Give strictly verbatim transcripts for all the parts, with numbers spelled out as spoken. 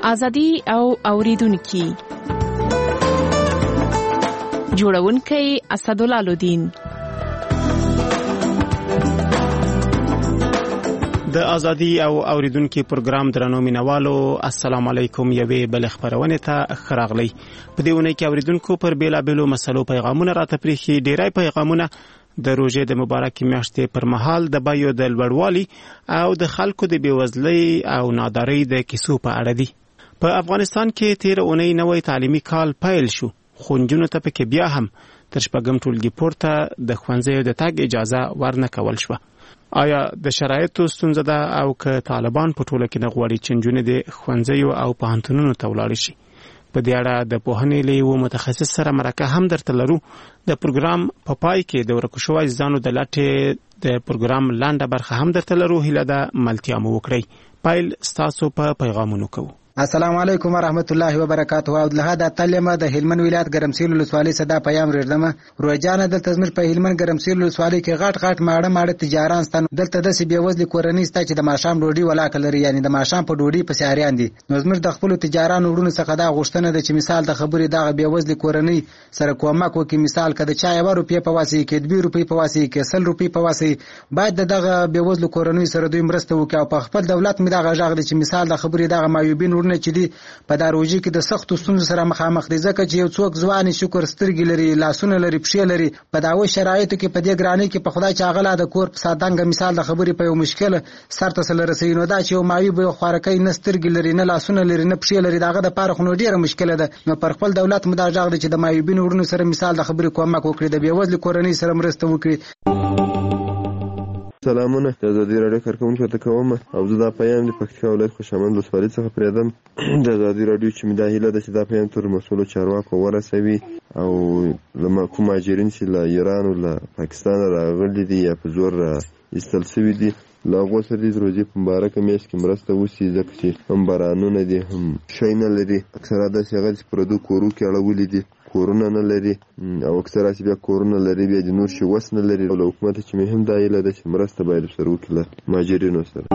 ازادي او اوریدونکو جوړونکي اسدالله لودین. د ازادي او اوریدونکو پروګرام درنو مینوالو السلام علیکم. یوې بل خبرونه ته خراغلی په دیونه کې اوریدونکو پر بیلا بیلو مسلو پیغامونه راته پریخي. ډیری پیغامونه د روزې د مبارکې میاشتې پر مهال د بایو د لوړوالي او د خلکو د بیوزلۍ او نادارۍ د کیسو په اړه دي. په افغانستان کې تیر اونۍ نوې تعلیمي کال پیل شو، خو نجونو ته پکې بیا هم تر شپږم ټولګي پورته د ښوونځیو د تګ اجازه ورنه کول شوه. آیا د شرایطو ستونزه ده او که طالبان په ټوله کې نه غواړي چې نجونې د ښوونځیو او پوهنتونونو ته ولاړې شي؟ په دې اړه د پوهنې له یو متخصص سره مرکه هم درته لرو. د پروګرام په پای کې د ورکو شوو عزیزانو د لټې د پروګرام لاندې برخه هم درته لرو. هیله ده ملتیا مو وکړئ. پایل ستاسو په پیغامونو کوو. السلام علیکم ورحمت الله وبرکاته. او له دا تلمه د هلمند ولایت ګرمسیر ولسوالۍ صدا پیام ریډمه روزانه د تزمر په هلمند ګرمسیر ولسوالۍ کې غټ غټ ماړه ماړه تجاران ستن دلته د سی بیوزل کورنۍ ستا چې د ماشام ډوډۍ ولا کلري، یعنی د ماشام په ډوډۍ په سیاریان دي. نو زمر د خپل تجاران وړونو څخه دا غوښتنه ده چې مثال د خبرې دغه بیوزل کورنۍ سره کومک وکړي. مثال کده چا یو روپیه په واسي کې دوه روپیه په واسي کې سل روپیه په واسي باید دغه بیوزل کورنۍ سره دوی مرسته وکړي او په خپل دولت می دغه ژغ دي چې مثال د خبرې دغه مایوبین ورنه چې دي په داروجي کې د سختو ستونزو سره مخامخ دي، ځکه چې یو څوک ځواني شکر سترګې لري، لاسونه لري، پښې لري، په داوي شرایطو کې په دې ګرانی کې په خدای چې اغلا د کور په سادنګ مثال د خبرې په یو مشکل سرته سره رسي. نو دا چې یو مایوب خوارکۍ نه سترګې لري، نه لاسونه لري، نه پښې لري، داغه د پاره خو ډیره مشکله ده. نو پر خپل دولت مداجغ دي چې د مایوبین ورونو سره مثال د خبرې کومک وکړي، د بیوزل کورنۍ سره مرسته وکړي. سلامونه، د ازادي راډیو کارکونکو ته کوم او زه دا پیام د پکتیا ولایت خوشامند ولسوالۍ څخه پریدم. د ازادي راډیو چې مې دا هیله ده چې دا پیام تر مسؤلو چارواکو ورسوي او له کوم مهاجرین چې له ایران او له پاکستان راغلي دي یا په زور ایستل شوي دي له هغو سره د روزې په مبارکه میاشت کې مرسته وشي، ځکه چې هم بارانونه دي هم شی نه لري. اکثره داسې هغه چې پردو کورو کې اړولي دي، کورونه نه لري او اکثره چې بیا کورونه لري بیا د نور شي وس نه لري. او له حکومت چې مهم دا هیله ده چې مرسته باید سره وکړي له مهاجرینو سره.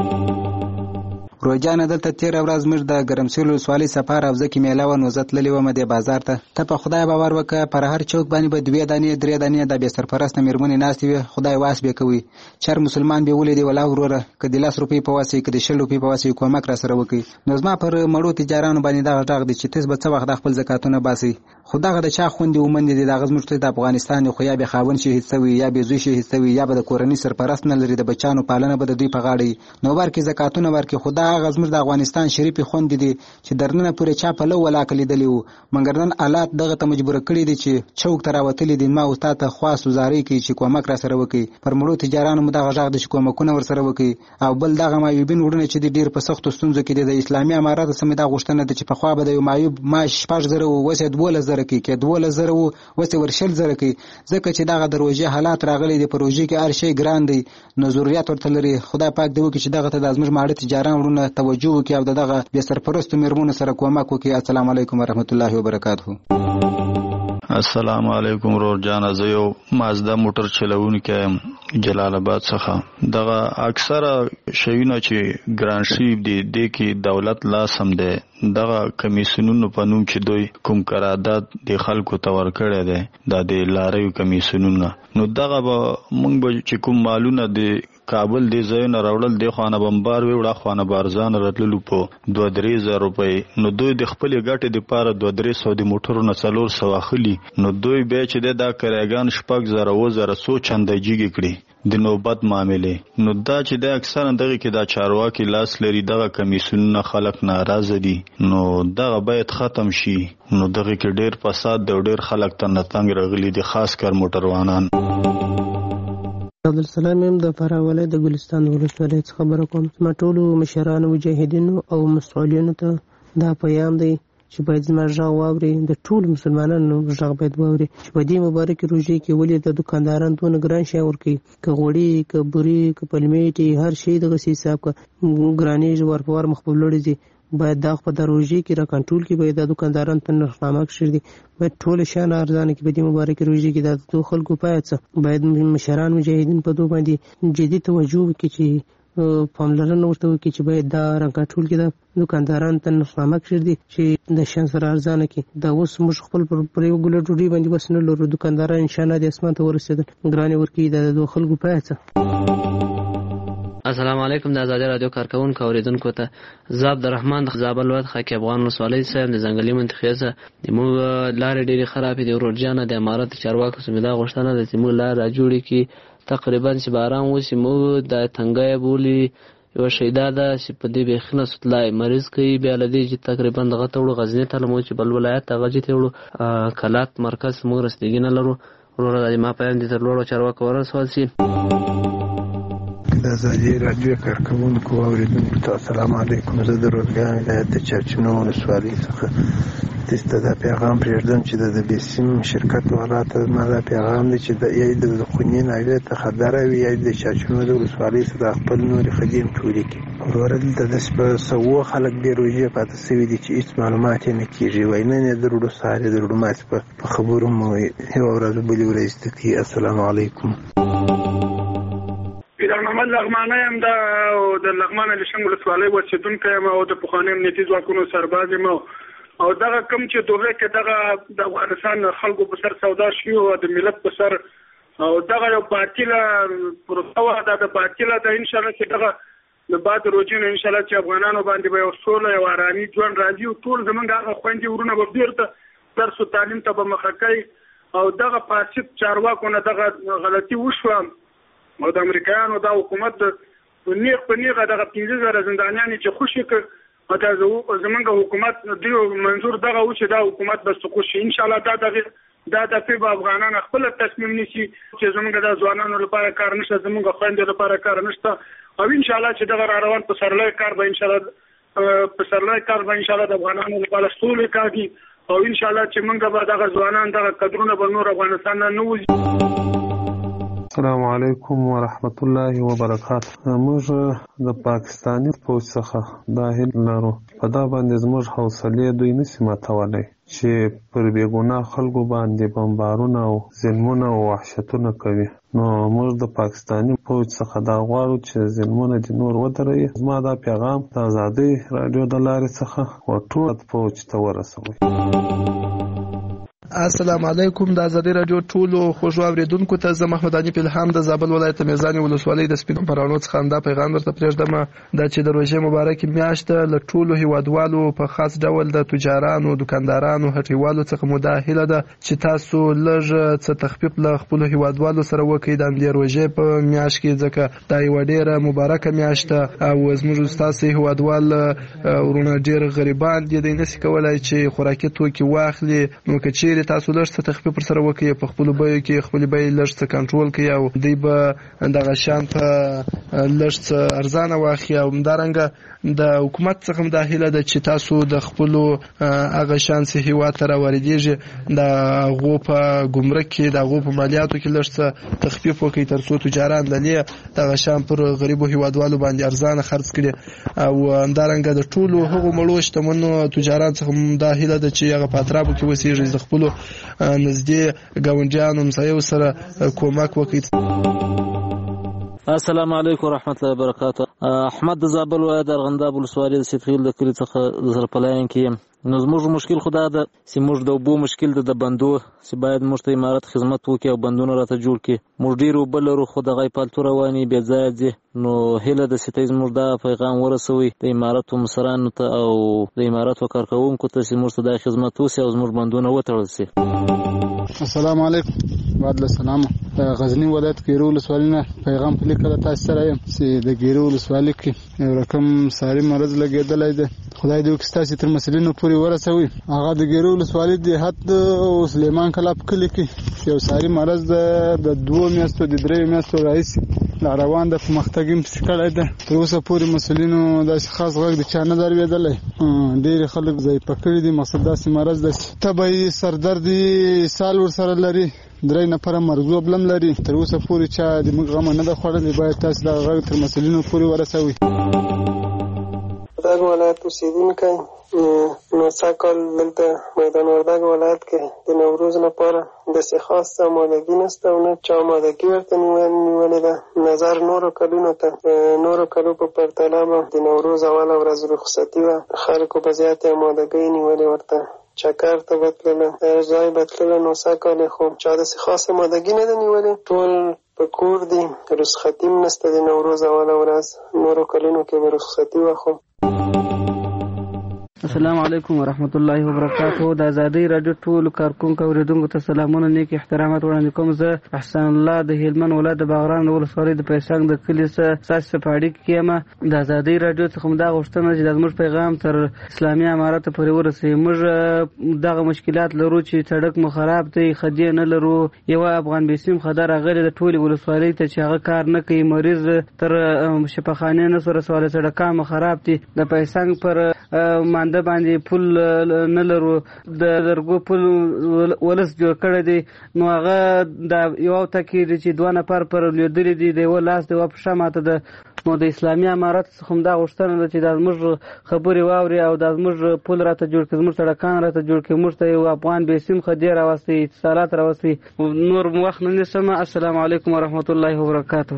روزانه دلته تیر ورځ موږ د ګرمسیر ولسوالۍ سفر او ځکه میله و نو زتللی و مده بازار ته ته په خدای باور وکړه پر هر چوک باندې به دوه دانې درې دانې د به سرپرست مېرمنې ناشتي وي، خدای واس به کوي. چر مسلمان به ولې دی ولا وروره کدي لاس روپی په واسي کدي شل روپی په واسي کومک را سره وکي. نو زما پر مړو تجارانو باندې دا غټغ دي چې تاسو به څه وخت خپل زکاتونه باسي. خدای د چا خوندې ومنې دي د غزمرته د افغانستان خو یا به خاون شي هیڅوي یا به زوی شي هیڅوي یا به د کورنۍ سرپرست نه لري، د بچانو پالنه به د دوی په غاړه. نو ورکه زکاتونه ورکه خدای غزمر د افغانستان شریف خوند دي چې درنه پورې چا په لو ولا کلی دلیو مګر نن حالات دغه ته مجبور کړی دي چې چوک تراوتلی دي. ما استاد ته خاص وزاري کې چې کومک را سره وکي پر مړو تجارانو مدغه ژغ د کومکونه ور سره وکي. او بل دغه مایوبین ورونه چې ډیر په سختو ستونزو کې د اسلامي امارات سمې دا غوښتنه ده چې په خوا به د مایوب ما شپږ زره وسه دوله زره کې کې دوله زره وسه ورشل زره کې، ځکه چې دغه دروژه حالات راغلي دي پروژې کې هر شی ګران دي. نو ضرورت ورته لري. خدای پاک دی وکي چې دغه ته د ازمر ماړه تجاران ورونه توجه وکي او دغه به سرپرستو مېرمنو سره کومک وکي. السلام علیکم ورحمت الله وبرکاته. السلام علیکم ورور جان، زه یو مازدا موټر چلوونکی جلال آباد څخه. دغه اکثره شیونه چې ګران شي دي د کې دولت لا سم ده دغه کمیسیونونو په نوم چې دوی کوم قرارداد د خلکو تور کړی دی د لارې کمیسیونونو. نو دغه به مونږ به چې کوم مالونه د کابل دی ځایونه راوړل دی خوانه بمبار وی وړه خوانه بارزان راتللو په دوه درې زره روپۍ. نو دوی د خپل ګټې د پاره دوه درې سو د موټرونو څلور سو اخلي. نو دوی به چې د کراګان شپږ زره و زره سو چندجیږي کړي د نوبت معاملې. نو دا چې د اکثر دغه کې دا چارواکي لاس لري دغه کمیسیونونه خلک ناراضه دي. نو دغه باید ختم شي. نو دغه کې ډیر فساد د ډیر خلک ته نتنګ راغلي دي، خاص کر موټروانان. عبدالسلام یم د فراه ولایت د ګلستان ولسوالۍ څخه خبره کوم. ما ټولو مشرانو مجاهدینو او مسؤلینو ته دا پیام دی چې باید زما غږ واوري، د ټولو مسلمانانو غږ باید واوري چې په دې مبارکې روژې کې ولې د دکانداران دونه ګران شی ورکوي، که غوړي که بوري که پلمېټې هر شی دغسې حساب که ګرانېږي ور په ور مخ په لوړې ځي. باید دا خو د روژې کې را کنټرول کې باید د دکانداران په نرخنامه کښې دي باید ټول شیان ارزانه کړي. په دې مبارکې روژې کې د دو خلکو باید څه باید مشران مجاهدین په دو باندې جدي توجه وکړي چې پاملرنه ورته وکړي چې باید دا راټول کړي، د دکاندارانو ته نرخنامه کېږدي چې د شیان سره ارزانه کړي. دا اوس موږ خپل پر یو ګوله ډوډۍ باندې بس نه لرو، دکانداران انشاءالله د اسمان ته ورسېدل، ګرانې ورکوي د دوه خلکو په هڅه. السلام علیکم. د آزادي رادیو کارکونکو اوریدونکو ته زه عبدالرحمن د زابل ولایت خاکی افغان ولسوالۍ صاحب د ځنګلي منطقې څخه زموږ لارې ډېرې خرابې دي. ورور جانه د امارت چارواکو څخه مې دا غوښتنه ده چې موږ لار راجوړې کړي، تقریبا چې باران وشي موږ د تنګی بولي یوه شیدا ده چې په دې بیخي نه سوتلای مریض کوي، بیا له دې چې تقریبا دغه ته وړو غزني ته لمو چې بل ولایت هغه چې ته وړو کلات مرکز موږ رسېدګي نه لرو. وروره د ما پیام دې تر لوړو چارواکو ورسول شي. د آزادي رادیو کارکونکو اوریدونکو ته السلام علیکم. زه د روزګان ولایت د چرچینو ولسوالۍ څخه تاسو ته دا پیغام پرېږدم چې د بیسیم شرکت والا ته ما دا پیغام دی چې د یا د خونې ناوې ته خبره وي یا د چرچینو د ولسوالۍ څخه خپل نورې خدیم ټولې کړي. وروره دلته داسې په سوو خلک بې روژې پاتې شوي دي چې هېڅ معلومات یې نه کېږي. وایي نن یې د روډو سهار یې د روډو ماسې په خبرو مو یوه ورځ بلې ورځ زده کوي. السلام علیکم. پیران محمد لغمانه یم د لغمان الیشنګ ولسوالۍ اوسېدونکی یم او د پخواني امنیتي ځواکونو سرباز یم او دغه کوم چې دوغې کې دغه د افغانستان خلکو په سر سودا شوي او د ملت په سر او دغه یو باطله پروسه وه، دا د باطله ده. انشاءالله چې دغه د بعد روجې نه انشاءالله چې افغانانو باندې به یو سوله یو ارامي ژوند راځي او ټول زموږ هغه خویندې ورونه به بیرته درس و تعلیم ته به مخه کوي او دغه فاسد چارواکو نه دغه غلطي وشوه او د امریکایانو دا حکومت نیغ په نیغه دغه پنځه زره زندانیانې چې خوشي کړ دا زمونږ حکومت دیو منظور دغه و چې دا حکومت به سقوط شي. انشاءالله دا دغه دا دفعې به افغانان خپل تصمیم نیسي چې زمونږ د ځوانانو لپاره کار نشته، زمونږ خویندو لپاره کار نشته او انشاءالله چې دغه را روان په سرلوی کار به انشاءالله په سرلوی کار به انشاءالله د افغانانو لپاره سولې کاږي او انشاءالله چې موږ به دغه ځوانان دغه قدرونه به نور افغانستان نه نه وځي. السلام علیکم ورحمت الله وبرکاته. موږ د پاکستاني فوج څخه دا هیله لرو په دا باندې زموږ حوصلې دوی نشي ماتولی چې پر بېګناه خلکو باندې بمبارونه او ظلمونه او وحشتونه کوي. نو موږ د پاکستاني فوج څخه دا غواړو چې ظلمونه دې نور ودروي. زما دا پیغام د آزادۍ راډیو د لارې څخه ټول فوج ته ورسوئ. السلام علیکم. د آزادۍ راډیو ټولو خوږو اورېدونکو ته زه محمد علي پیلهام د زابل ولایت میزانې ولسوالۍ د سپینو پراڼو څخه همدا پیغام درته پرېږدم دا چې د روژې مبارکې میاشت ده له ټولو هیوادوالو په خاص ډول د تجارانو، دکاندارانو، هټیوالو څخه مو دا هیله ده چې تاسو لږ څه تخفیف له خپلو هیوادوالو سره وکړئ د همدې روژې په میاشت کې، ځکه دا یوه ډېره مبارکه میاشت ده او زموږ ستاسې هیوادوال ورونه ډېر غریبان دي، دوی نشي کولی چې خوراکي توکي واخلي. نو که چیرې تاسو لږ څه تخفیف ورسره وکړئ په خپلو بیو کې خپلې بیې لږ څه کنټرول کړئ او دوی به دغه شیان په لږ څه ارزانه واخلي. او همدارنګه د حکومت څخه هم دا هیله ده چې تاسو د خپلو هغه شیان چې هېواد ته راواردېږي د هغو په ګمرک کې د هغو په مالیاتو کې لږ څه تخفیف وکړئ تر څو تجاران د دې دغه شیان پر غریبو هېوادوالو باندې ارزانه خرڅ کړي. او همدارنګه د ټولو هغو مړو شتمنو تجاران څخه هم دا هیله ده چې هغه په اطرافو کې اوسېږي د خپلو نږدې ګاونډیانو همسایو سره کومک وکړي. السلام علیکم ورحمت الله وبرکاته. احمد د زابل ولایت ارغنداب ولسوالۍ د سیدخیل د کلي څخه د سرپلاین کې یم. نو زموږ مشکل خو دا ده چې موږ د اوبو مشکل ده د بندو چې باید موږ ته امارت خدمت وکړي او بندونه راته جوړ کړي. موږ ډېر اوبه لرو خو دغه یې پالتو روانې بې ځایه ځي. نو هیله ده چې ته زموږ دا پیغام ورسوئ د امارتو مشرانو ته او د امارتو کارکوونکو ته چې موږ ته دا خدمت وشي او زموږ بندونه وتړل شي. السلام علیکم. بعد له سلامه. غزنی ولایت ګیرو ولسوالۍ نه پیغام په لیکه تاسو سره یم چې د ګیرو ولسوالۍ کې یو رقم ساري مرض لګېدلی دی. خدای دې وکړي ستاسې تر مسلینو پورې ورسوي. هغه د ګیرو ولسوالۍ دیهات او سلیمان کلا په کلي کې یو ساري مرض د دوو میاشتو د دریو میاشتو راهیسې لا روان ده، په مختګ یې پسې کړی ده. تر اوسه پورې مسلینو داسې خاص غږ د چا نه در لوېدلی. ډېرې خلک ضعیفه کړي دي. مقصد داسې مرض ده چې تبه یې سردرد یې سال ورسره لري، درې نفره مرګزوب لم لري. تر اوسه پورې چا د موږ غمه نه ده خوړلې. باید تاسو دغه غږ تر مسلینو پورې ورسوئ. د ولایت اوسېدونکی نو سږکال دلته میدان وردګ ولایت کې د نوروز لپاره داسې خاص آمادګي نشته او نه چا آمادګي ورته نیولې ده. نظر نورو کلونو ته نورو کلو په پرتله به د نوروز اوله ورځ رخصتي وه، خلکو به زیاتې آمادګۍ نیولې ورته، چکر ته به تلله، هر ځای به تلله. نو سږکال یې خو چا داسې خاص آمادګي نه ده نیولې، ټول په کور دي، رخصتي هم نشته د نوروز اوله ورځ. نورو کلونو کې به رخصتي وه. خو السلام علیکم ورحمت الله وبرکاته. د ازادۍ راډیو ټولو کارکونکو اوریدونکو ته سلامونه، نیک احترامات وړاندې کوم. زه احسان الله د هلمند ولایت د باغران ولسوالۍ د پیسنګ د کلي څخه ساسي په اړیکه کې یم. د ازادۍ راډیو څخه موږ دا غوښتنه چې زموږ پیغام تر اسلامي امارت پورې ورسوي. موږ دغه مشکلات لرو چې سړک مو خراب دی، خدي نه لرو، یو افغان بیسیم خدای راغلی د ټولې ولسوالۍ ته چې هغه کار نه کوي، مریض تر شفاخانې نه سره سوال سړکان مو خراب دي. د پیسنګ پر مانده باندې پل نه لرو، د لرګو پل ولس جوړ کړی دی، نو هغه د یو تکي چې دوه نفر پر لیدلې دي، د یو لاس د یو پښه ماته ده. نو د اسلامي امارت څخه هم دا غوښتنه ده چې دا زموږ خبرې واوري او دا زموږ پل راته جوړ کړي، زموږ سړکان راته جوړ کړي، موږ ته یو افغان بیسیم خدي راوستي، اتصالات راوستي. نور وخت نه نیسم. السلام علیکم ورحمت الله وبرکاته.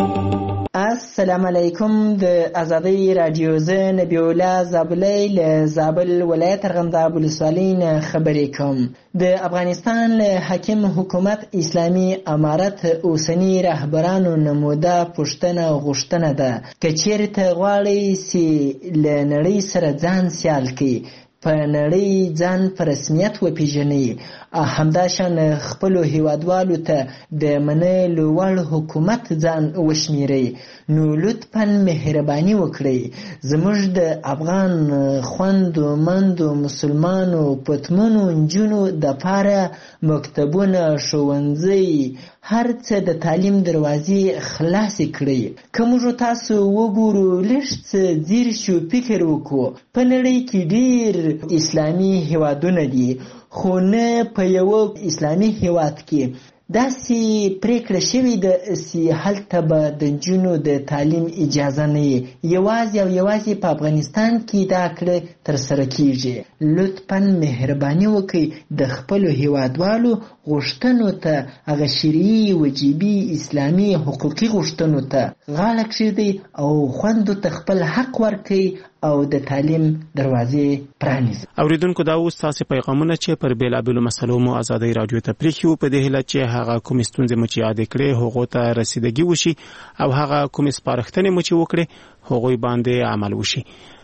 السلام علیکم. د ازادۍ راډیو زه نبی الله زابلی له زابل ولایت ارغنداب ولسوالۍ نه خبرې کوم. د افغانستان له حاکم حکومت اسلامي امارت اوسني رهبرانو نموده پوښتنه غوښتنه ده که چیرته غواړئ چې له نړۍ سره ځان سیال کړي، په نړۍ ځان په رسمیت وپیژنئ، همداشان خپلو هیوادوالو ته د منلو وړ حکومت ځان وشمیرئ، نو لطفاً مهرباني وکړئ. زموږ د افغان خویندو مندو مسلمانو پتمنو نجونو دپاره مکتبونه، ښوونځي، هر څه د تعلیم دروازې خلاصې کړئ. که موږ تاسو وګورو، لږ څه ځیر شو، فکر وکړو. په نړۍ کې ډېر اسلامي هیوادونه دي، خو نه په یو اسلامي هیواد کې داسې پریکړه شوې ده چې هلته به د نجونو د تعلیم اجازه نه وي. یوازې او یوازې په افغانستان کې دا کړه ترسره کیږي. لطفاً مهرباني وکړئ د خپلو هیوادوالو غوښتنو ته، هغه شرعي وجیبي اسلامي حقوقي غوښتنو ته غاړه کښېږدئ او خویندو ته خپل حق ورکړئ او د تعلیم دروازې پرانیزئ. اوریدونکو، دا اوس تاسې پیغامونه چې پر بېلابېلو مسلو مو ازادۍ راډیو ته پرېښي وو، په دې هیله چې هغه کومې ستونزې مو چې یادې کړې هغو ته رسیدګي وشي او هغه کومې سپارښتنې مو چې وکړې هغوی باندې عمل وشي.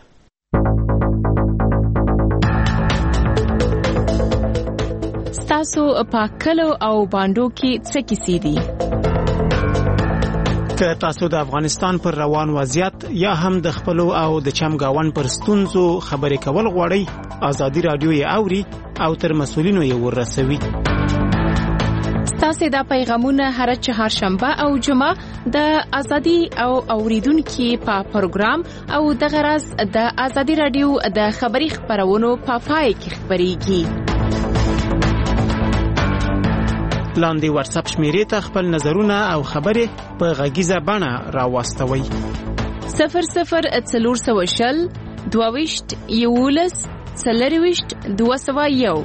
ستاسو په کلو او باندو کې څه کیسې دي؟ که تاسو د افغانستان پر روان وضعیت یا هم د خپلو او د چمګاون پر ستونزو خبرې کول غواړئ، ازادي راډیو یې اوري او تر مسؤلینو یې ورسوي. ستاسو دا پیغامونه هر چهارشنبه او جمعه د ازادي او اوریدونکو په پروګرام او د غرض د ازادي راډیو د خبري خبرونو په پای کې خبريږي. لاندې واتس اپ شمیرې ته خپل نظرونه او خبرې په غږیزه بڼه راوستوئ. صفر صفر څلور سوه شل دوه ویشت یولس څلور ویشت دوه سوه یو.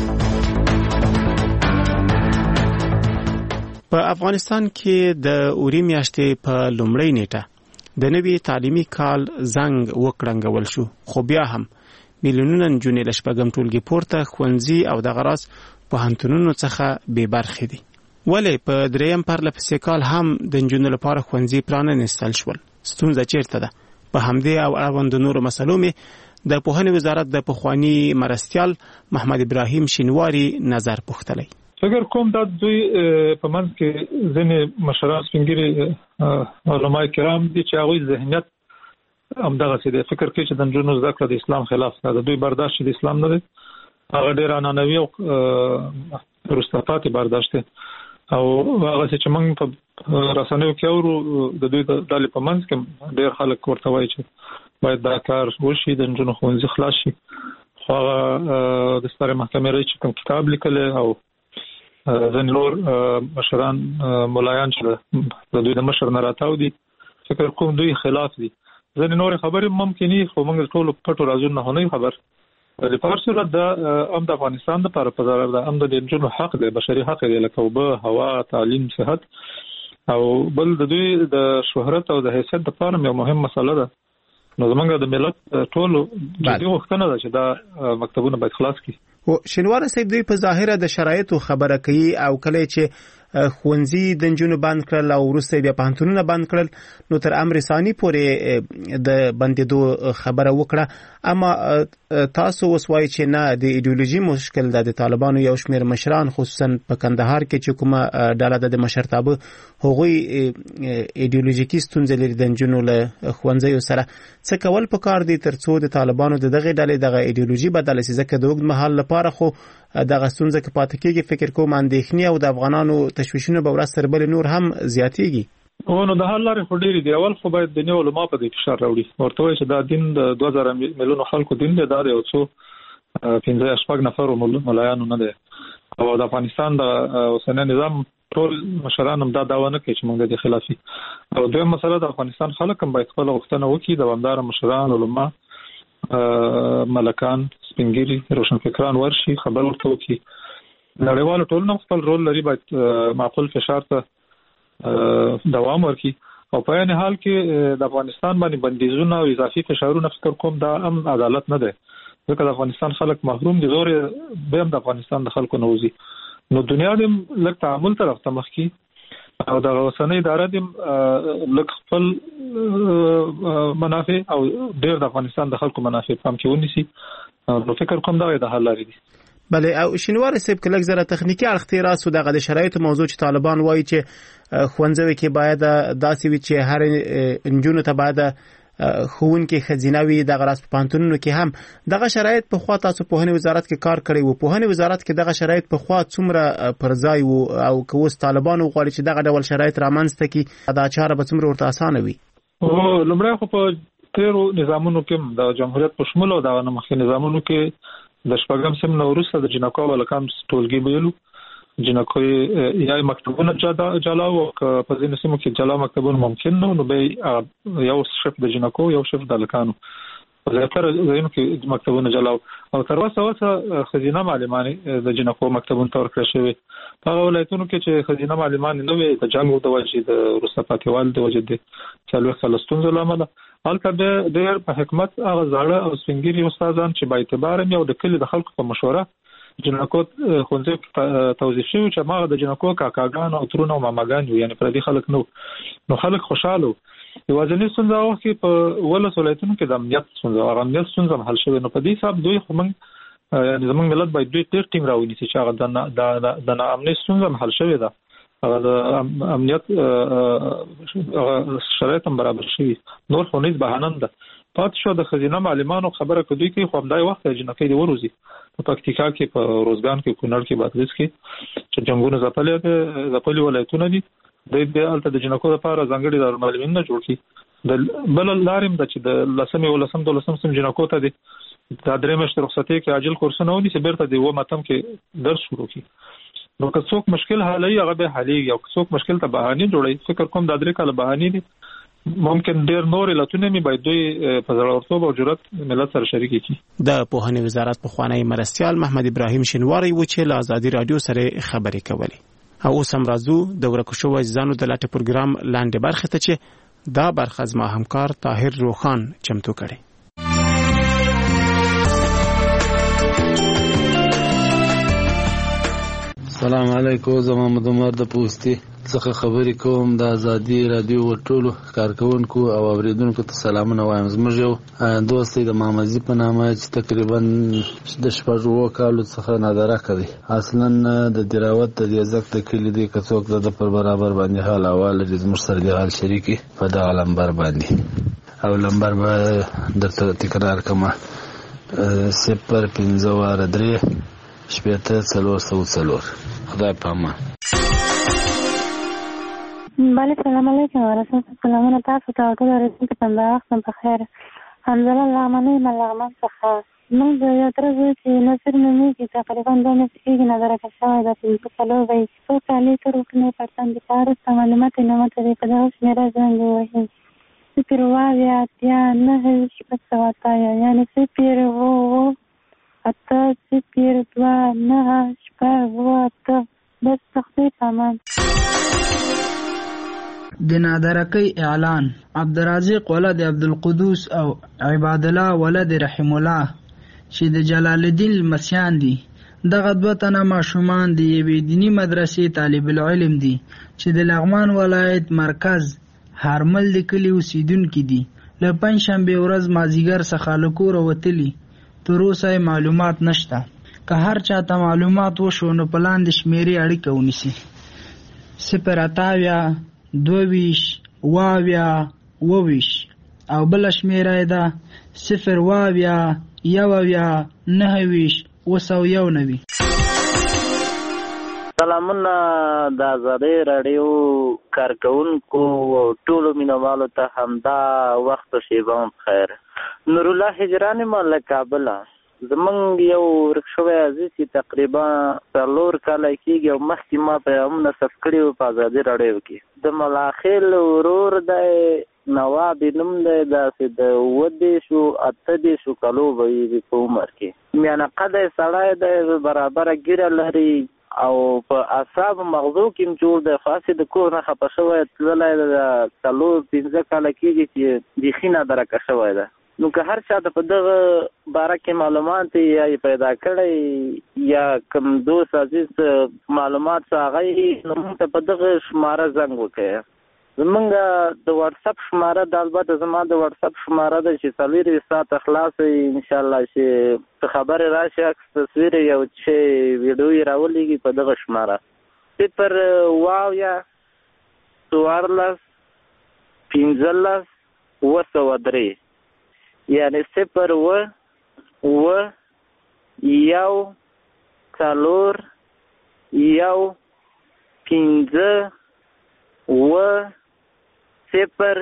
په افغانستان کې د اوري میاشتې په لومړۍ نیټه د نوي تعلیمي کال زنګ وکړنګول شو، خو بیا هم میلیونونه نجونې له شپږم ټولګي پورته ښوونځي او د غراس پوهنتونونو څخه بې برخې دي. ولې په دریم پرله پسې کال هم د نجونو لپاره ښوونځي پرانستل شول؟ ستونزه چیرته ده؟ په همدې او اړوند نورو مسلو مې د پوهنې وزارت د پخواني مرستیال محمد ابراهیم شینواری نظر پوښتلی. فکر کوم دا دوی په منځ کې ځینې مشران سپین ږیري علما کرام دي چې هغوی ذهنیت همدغسې دی، فکر کوي چې د نجونو زده کړه د اسلام خلاف ده، د دوی برداشت د اسلام نه دی، هغه ډېر عنعنوي او وروسته پاتې برداشت دی. او هغسې چې موږ په رسنیو کې اورو د دوی د ډلې په منځ کې ډېر خلک ورته وایي چې باید دا کار وشي، د نجونو ښوونځي خلاص شي. خو هغه د سترې محکمې رئیس چې کوم کتاب لیکلی او ځینې نور مشران ملایان چې د دوی د مشر نه راتاو دي، فکر کوم دوی خلاف دي. ځینې نور خبرې ممکني خو موږ ټول پټو رازونه نه خبر د پارسره د ام د افغانستان لپاره په ضرر ده ام د جنونو حق دی بشري حق دی لکه وبه هوا تعلیم صحت او بل د دوی د شهرت او د حیثیت لپاره یو مهم مسله ده نو زمونږ د ملت ټولو جدي غوښتنه ده چې دا مکتبونه باید خلاص کړي او شینوار صاحب دوی په ظاهره د شرایطو خبره کوي او کله چې خوندزي د جنونو بند کړل او وروسته بیا پانتونونه بند کړل نو تر امر ثاني پورې د بندیدو خبره وکړه اما تاسو وسوای چې نه د ایدئولوژي مشکل ده د طالبانو یو شمېر مشران خصوصا په کندهار کې چې کومه ډله د مشرتابه هغوی ایدئولوژیکي ستونزې لري د جنونو له خوندزیو سره څه کول پکار دي ترڅو د طالبانو دغه ډلې دغه ایدئولوژي بدل شي ځکه د وګړو مهال لپاره خو دغه ستونزه کې پاتې کېږي فکر کوم اندېښنې او د افغانانو تشویشونه به ورځ تر بلې نور هم زیاتېږي او نو د حل لارې خو ډېرې دي اول خو باید د نیو علما په دې فشار راوړي ورته وایي چې دا دین د دوه زره میلیونو خلکو دین دی دا د یو څو پنځه شپږ نفرو ملایانو نه دی او د افغانستان د اوسنی نظام ټول مشران هم دا دعوه نه کوي چې موږ د دې خلاف یو او دویم مسله د افغانستان خلک هم باید خپله غوښتنه وکړي دوامداره مشران علما ملکان سپینګیري روشنفکران ورشي خبر ورته وکړي نړیوالو ټولنو خپل رول لري باید معقول فشار ته دوام ورکړي او په عین حال کې د افغانستان باندې بندیزونه او اضافي فشارونه فکر کوم دا هم عدالت نه دی ځکه د افغانستان خلک محروم دي زور به هم د افغانستان د خلکو نوځي نو دنیا دې لږ تعامل طرف ته مخ کی او د اوسنۍ اداره دې لږ خپل منافع او ډېر د افغانستان د خلکو منافع پام کې ونیسي نو فکر کوم دا د حل لري بله او شینوار صاحب کله زره تخنیکی اړخ راسو دغه د شرایط موضوع چې طالبان وایي چې خوندزوي کې باید داسې وي چې هر انجونو ته باید خون کې خزینوي د غراس په پانتونونو کې هم دغه شرایط په خوا تاسو په هني وزارت کې کار کړی وو په هني وزارت کې دغه شرایط په خوا څومره پرځای وو او کوس طالبان غواړي چې دغه ډول شرایط رامنځته کړي دا چاره به څومره ورته اسانه وي او لمړی خو په تیرو نظامونو کې د جمهوریت په شمول او د مخکې نظامونو کې د شپږم سم نو وروسته د جنکو ولکم ټولګي ویلو جنکو یې مکتبونه جلاو او په ځینو سیمو کې جلا مکتبونه ممکن نو نو به یو شف د جنکو یو شف د لکانو په زیاتره ځینو کې مکتبونه جلاو او تر اوسه اوسه خزینه معلمانه د جنکو مکتبونه تور کړی شوی په ولایتونو کې چې خزینه معلمانه نه وي د جنگ د وجې د روسه پاتېوال د وجې د څلور خلستون زلامه حالکه د ډېر په حکمت هغه زاړه او سپینګیري استادان چې با اعتبار یو د کلی د خلکو په مشوره جنکو خونځي توظیف شوی چې ماغه د جنکو کاکاګان او ترونه او ماماګان یعنی پر دې خلک نو نو خلک خوشاله یوازینی څنګه وخت کې په ولس ولایتونو کې د امنیت څنګه هغه امنیت څنګه حل شوی نو په دې حساب دوی خو موږ یعنی زمونږ ملت باید دوی ډېر ټیم راوړي چې هغه د د د امنیت څنګه حل شوی ده هغه د امنیت شرایط هم برابر شي نور خو نه بهانه ده پات شو د خزینه معلمانو خبره کوي کې خو همدای وخت جنکې دی وروزي په پکتیکا کې په روزګان کې کونړ کې بادغیس کې چې جنگونه زپلې زپلې ولایتونه دي د دې الته د جنکو لپاره ځانګړي دار معلمین نه جوړ کی د بل لارم د چې د لسمې ولسم د لسم سم جنکو ته دي د درې مشت رخصتي کې عاجل کورسونه ونی چې بیرته دی و ماتم کې درس شروع کی نو که څوک مشکل حالي هغه به حلي او که څوک مشکل ته بهانه جوړي فکر کوم د درې کاله بهانه دي ممکن ډیر نور لاتونه می باید دوی په ضرورتوب او جرأت ملت سره شریک کړي د پوهنې وزارت په خوانی مرستيال محمد ابراهیم شینواری و چې له آزادي رادیو سره خبرې کولې او اوس هم راځو د ورکو شو ځانو د لاټ پروګرام لاندې برخه ته چې دا برخه زما همکار طاهر روخان چمتو کړي السلام علیکم زما مدمر د پوسټي څخه خبرې کوم د آزادي رادیو ټولو کارکونکو او اوریدونکو ته سلامونه وایم زموږ یو دوستي د مامزي په نامه چې تقریبا د شپږو کالو څخه نادره کوي اصلا د دراوت د ځک د کلی دی کڅوک د پر برابر باندې حال اول د زموږ سره د حال شریکي په دغه لمبر باندې او لمبر به د تکرار کما صفر پنځه واره درې شپېته څلور سوه څلور خدای پامان بله سلام علیکم ورحمت سلامونه تاسو ته ټول ورته پنده وخت په خیر حمزه لغمنی ملغمن څخه موږ د یو تر څو چې نصر مې کې تقریبا د نس کې نظر راکښه ده چې په کلو وي څو کالي تر وکنه پرتان دي کار معلومات نه مته په دغه شمیره ځان دی صفر اویا اتیا نهه شپږ سوه اتیا یعنې صفر اوه اوه اته صفر دوه نهه شپږ اوه اته. بس تخفیف امان. د نادرکۍ اعلان. عبدالرازق ولد عبدالقدوس او عباد الله ولد رحم الله چې د جلال الدین لمسیان دي. دغه دوه تنه ماشومان د یوې دیني مدرسې طالب العلم دي چې د لغمان ولایت مرکز هارمل د کلي اوسیدونکي دي. له پنجشنبې ورځ مازدیګر څخه له کوره وتلي، تر اوسه معلومات نشته. که هر چاته معلومات وشو نو په لاندې شمیرې اړیکه ونیسي: صفر اتاویا دوه ویشت واویا اوه ویشت او بله شمیره یې ده صفر واویا یو اویا نهه ویشت اوه سوه یو نوي. سلامونه د آزادۍ راډیو کارکوونکو او ټولو مینوالو ته همدا وخت و شیبه هم بخیر. نورالله هجران ما له کابله. زمونږ یو ورک شوی عزیز چې تقریبا څلور کاله کېږي او مخکې ما پیغامونه ثبت کړي وو په ازادي راډیو کې. د ملاخیل ورور دی نواب نوم دی، داسې د اووه دېرشو اته دېرشو کالو به وي په عمر کې. میانه قده سړی دی، برابره ږیره لري او په اعصابو مغزو کې هم جوړ دی. خاصې د کور نه خفه شوی تللی د څلور پنځه کاله کېږي چې بیخي نادرکه شوی ده. نو که هر چا ته په دغه باره کې معلومات یا یې پیدا کړی یا کوم دوست عزیز معلومات څه هغه یې نو موږ ته په دغه شماره زنګ وکړئ. زمونږ د واتساپ شماره د البته زما د واتساپ شماره ده چې څلورویشت ساعته خلاصه وي انشاءالله چې څه خبرې راشي عکس تصویر یو چې ویډیو یې راولېږي په دغه شماره صفر اویا څوارلس پنځلس اوه سوه درې یعنی صفر اوه اوه یو څلور یو پنځه اوه صفر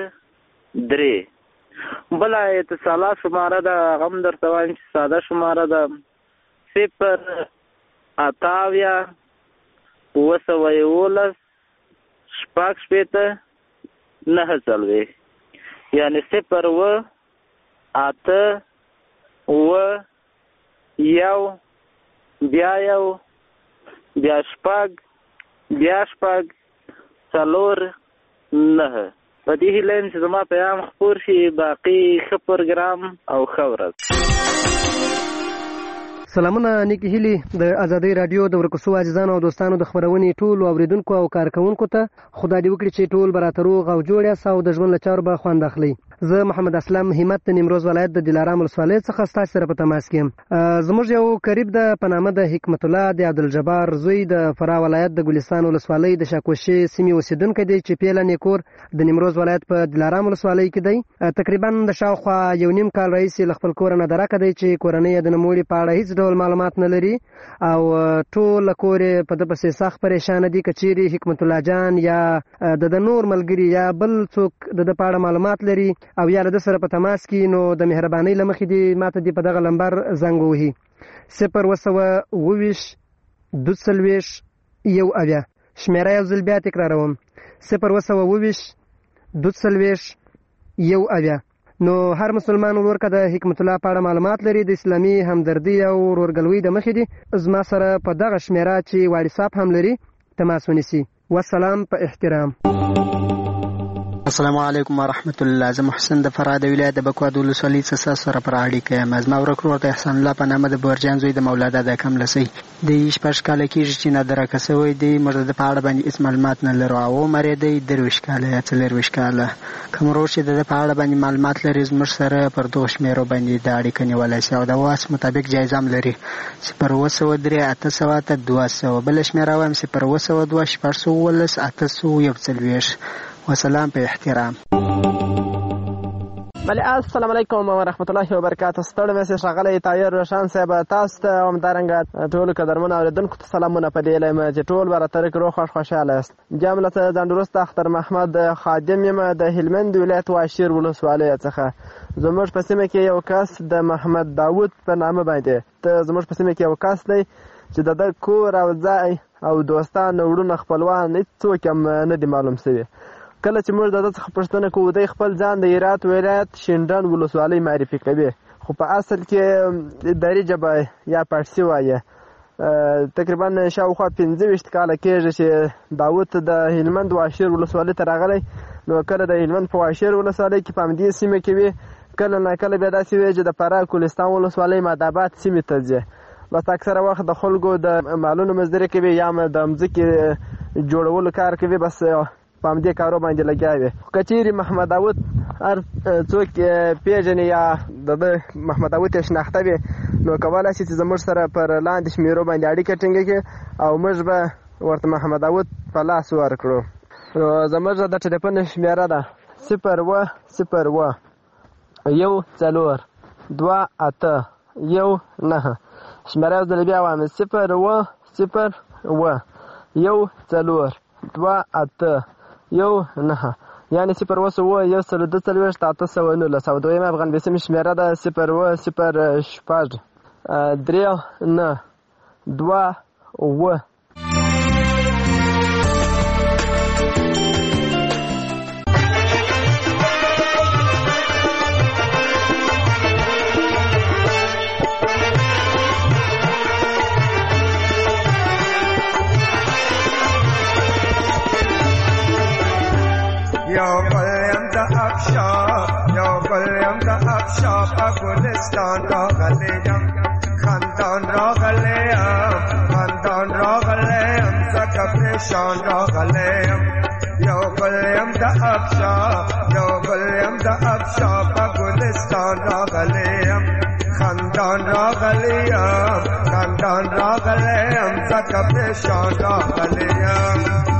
درې. بله اتصالات شماره ده هغه هم درته وایم چې ساده شماره ده صفر اتاویا اوه سوه یولس شپږ شپېته نهه څلوېښت یعنې صفر اوه اته اوه یو بیا یو بیا شپږ بیا شپږ څلور نهه. په دې هیله یم چې زما پیغام خپور شي. باقي ښه پروګرام او ښه ورځ. سلامونه نیکې هیلې د ازادۍ راډیو د ورکوسو عزیزانو او دوستانو د خبرونې ټولو اوریدونکو او کارکوونکو ته خدای دې وکړي چې ټول به راته روغ او جوړ یاست او د ژوند له چارو به خوند اخلئ. زه محمد اسلم همت د نیمروز ولایت د دلارام ولسوالۍ څخه ستاسو سره په تماس کې یم. زموږ یو قریب د په نامه د حکمت الله د عبدالجبار زوی د فراه ولایت د ګلستان ولسوالۍ د شاکوشي سیمې اوسیدونکی دی چې پیله نیکور د نیمروز ولایت په دلارام ولسوالۍ کې دی. تقریبا د شاوخوا یو نیم کال راهیسې له خپل کوره نادرکه دی چې کورنۍ یې د نوموړي په اړه هیڅ ډول معلومات نه لري او ټول کور یې په ده پسې سخت پریشانه دي. که چیرې حکمت الله جان یا د د نور ملګري یا بل څوک د ده په اړه معلومات لري او یا له ده سره په تماس کې نو د مهربانۍ له مخې دې ما ته دې په دغه لمبر زنګ ووهي صفر اوه سوه اوه ویشت دوه څلوېښت یو اویا. شمېره یو ځل بیا تکراروم صفر اوه سوه اوه ویشت دوه څلوېښت یو اویا. نو هر مسلمان ورور که د حکمت الله په اړه معلومات لري د اسلامي همدردي او ورورګلوۍ د مخې دې زما سره په دغه شمېره چې واټساپ هم لري تماس ونیسي. والسلام په احترام. السلام علیکم ورحمت الله. زه محسن د فراه د ولایت د بکواد ولسوالۍ څخه سره پر اړیکه یم. زما ورک ورور د احسان الله په نامه د بورجان زوی د مولادا د کملسۍ دی شپږ کاله کېږي چې نادرکه سوی دی. موږ د په اړه باندې هېڅ معلومات نه لرو او عمر یې دی درویشت کاله یا څلېرویشت کاله. کوم ورور چې د ده په اړه باندې معلومات لري زموږ سره پر دغو شمېرو باندې د اړیکه نیولی شي او د واس مطابق جایزه هم لري صفر اوه سوه درې اته سوه اته دوه سوه. بله شمېره وایم صفر اوه سوه دوه شپږ سوه اوولس اته سوه یو څلوېښت. وسلام په احترام. بله السلام علیکم ورحمت الله وبرکاته. ستړی مې ښاغلی طاهر روشن صاحب تاسو ته همدارنګه ټولو قدرمنو اورېدونکو ته سلامونه په دې یم چې ټول به راته روغ خوښ خوشحاله یاست. جام له ځان وروسته اختر محمد خادم یم د هلمند ولایت واشیر ولسوالۍ څخه. زموږ په سیمه کې یو کس د محمد داود په نامه باندې ته زموږ په سیمه کې یو کس دی چې د ده کور او ځای او دوستان وروڼه خپلوان هېڅ څوک هم نه دي معلوم شوي. کله چې موږ د ده څخه پوښتنه کوو دی خپل ځان د هرات ولایت شینډنډ ولسوالۍ معرفي کوي، خو په اصل کې دري ژبه یا پارسي وایي. تقریبا شاوخوا پنځه ویشت کاله کېږي چې داود د هلمند واشیر ولسوالۍ ته راغلی. نو کله د هلمند په واشیر ولسوالۍ کې په همدې سیمه کې وي، کله ناکله بیا داسې وي چې د فراه کوهستان ولسوالۍ مادآباد سیمې ته ځي. بس اکثره وخت د خلکو د مالونو مزدوري کوي یا د مځکې جوړولو کار کوي، بس په همدې کارو باندې لګیا وي. که چیرې محمد داود هر څوک پیژني یا د ده محمد داود یې شناخته وي، نو کولی شي چې زموږ سره پر لاندې شمېرو باندې اړیکه ټینګه کړي او موږ به ورته محمد داود په لاس ورکړو. نو زموږ د ټلیفون شمېره ده صفر اوه صفر اوه یو څلور دوه اته یو نهه. شمېره یو ځل بیا وایم صفر اوه صفر اوه یو څلور دوه اته یو نهه، یعنې صفر اوه سوه یو سل دوه څلوېښت اته سوه نولس. او دویمه افغان بیسیم شمېره ده صفر اوه صفر شپږ درې نه دوه اوه. یا گلیم دا افشا یا گلیم دا افشا پا گلستان را غلیم خاندان را غلیم خاندان را غلیم زکا پریشان را غلیم یا گلیم دا افشا یا گلیم دا افشا پا گلستان را غلیم خاندان را غلیم خاندان را غلیم زکا پریشان را غلیم.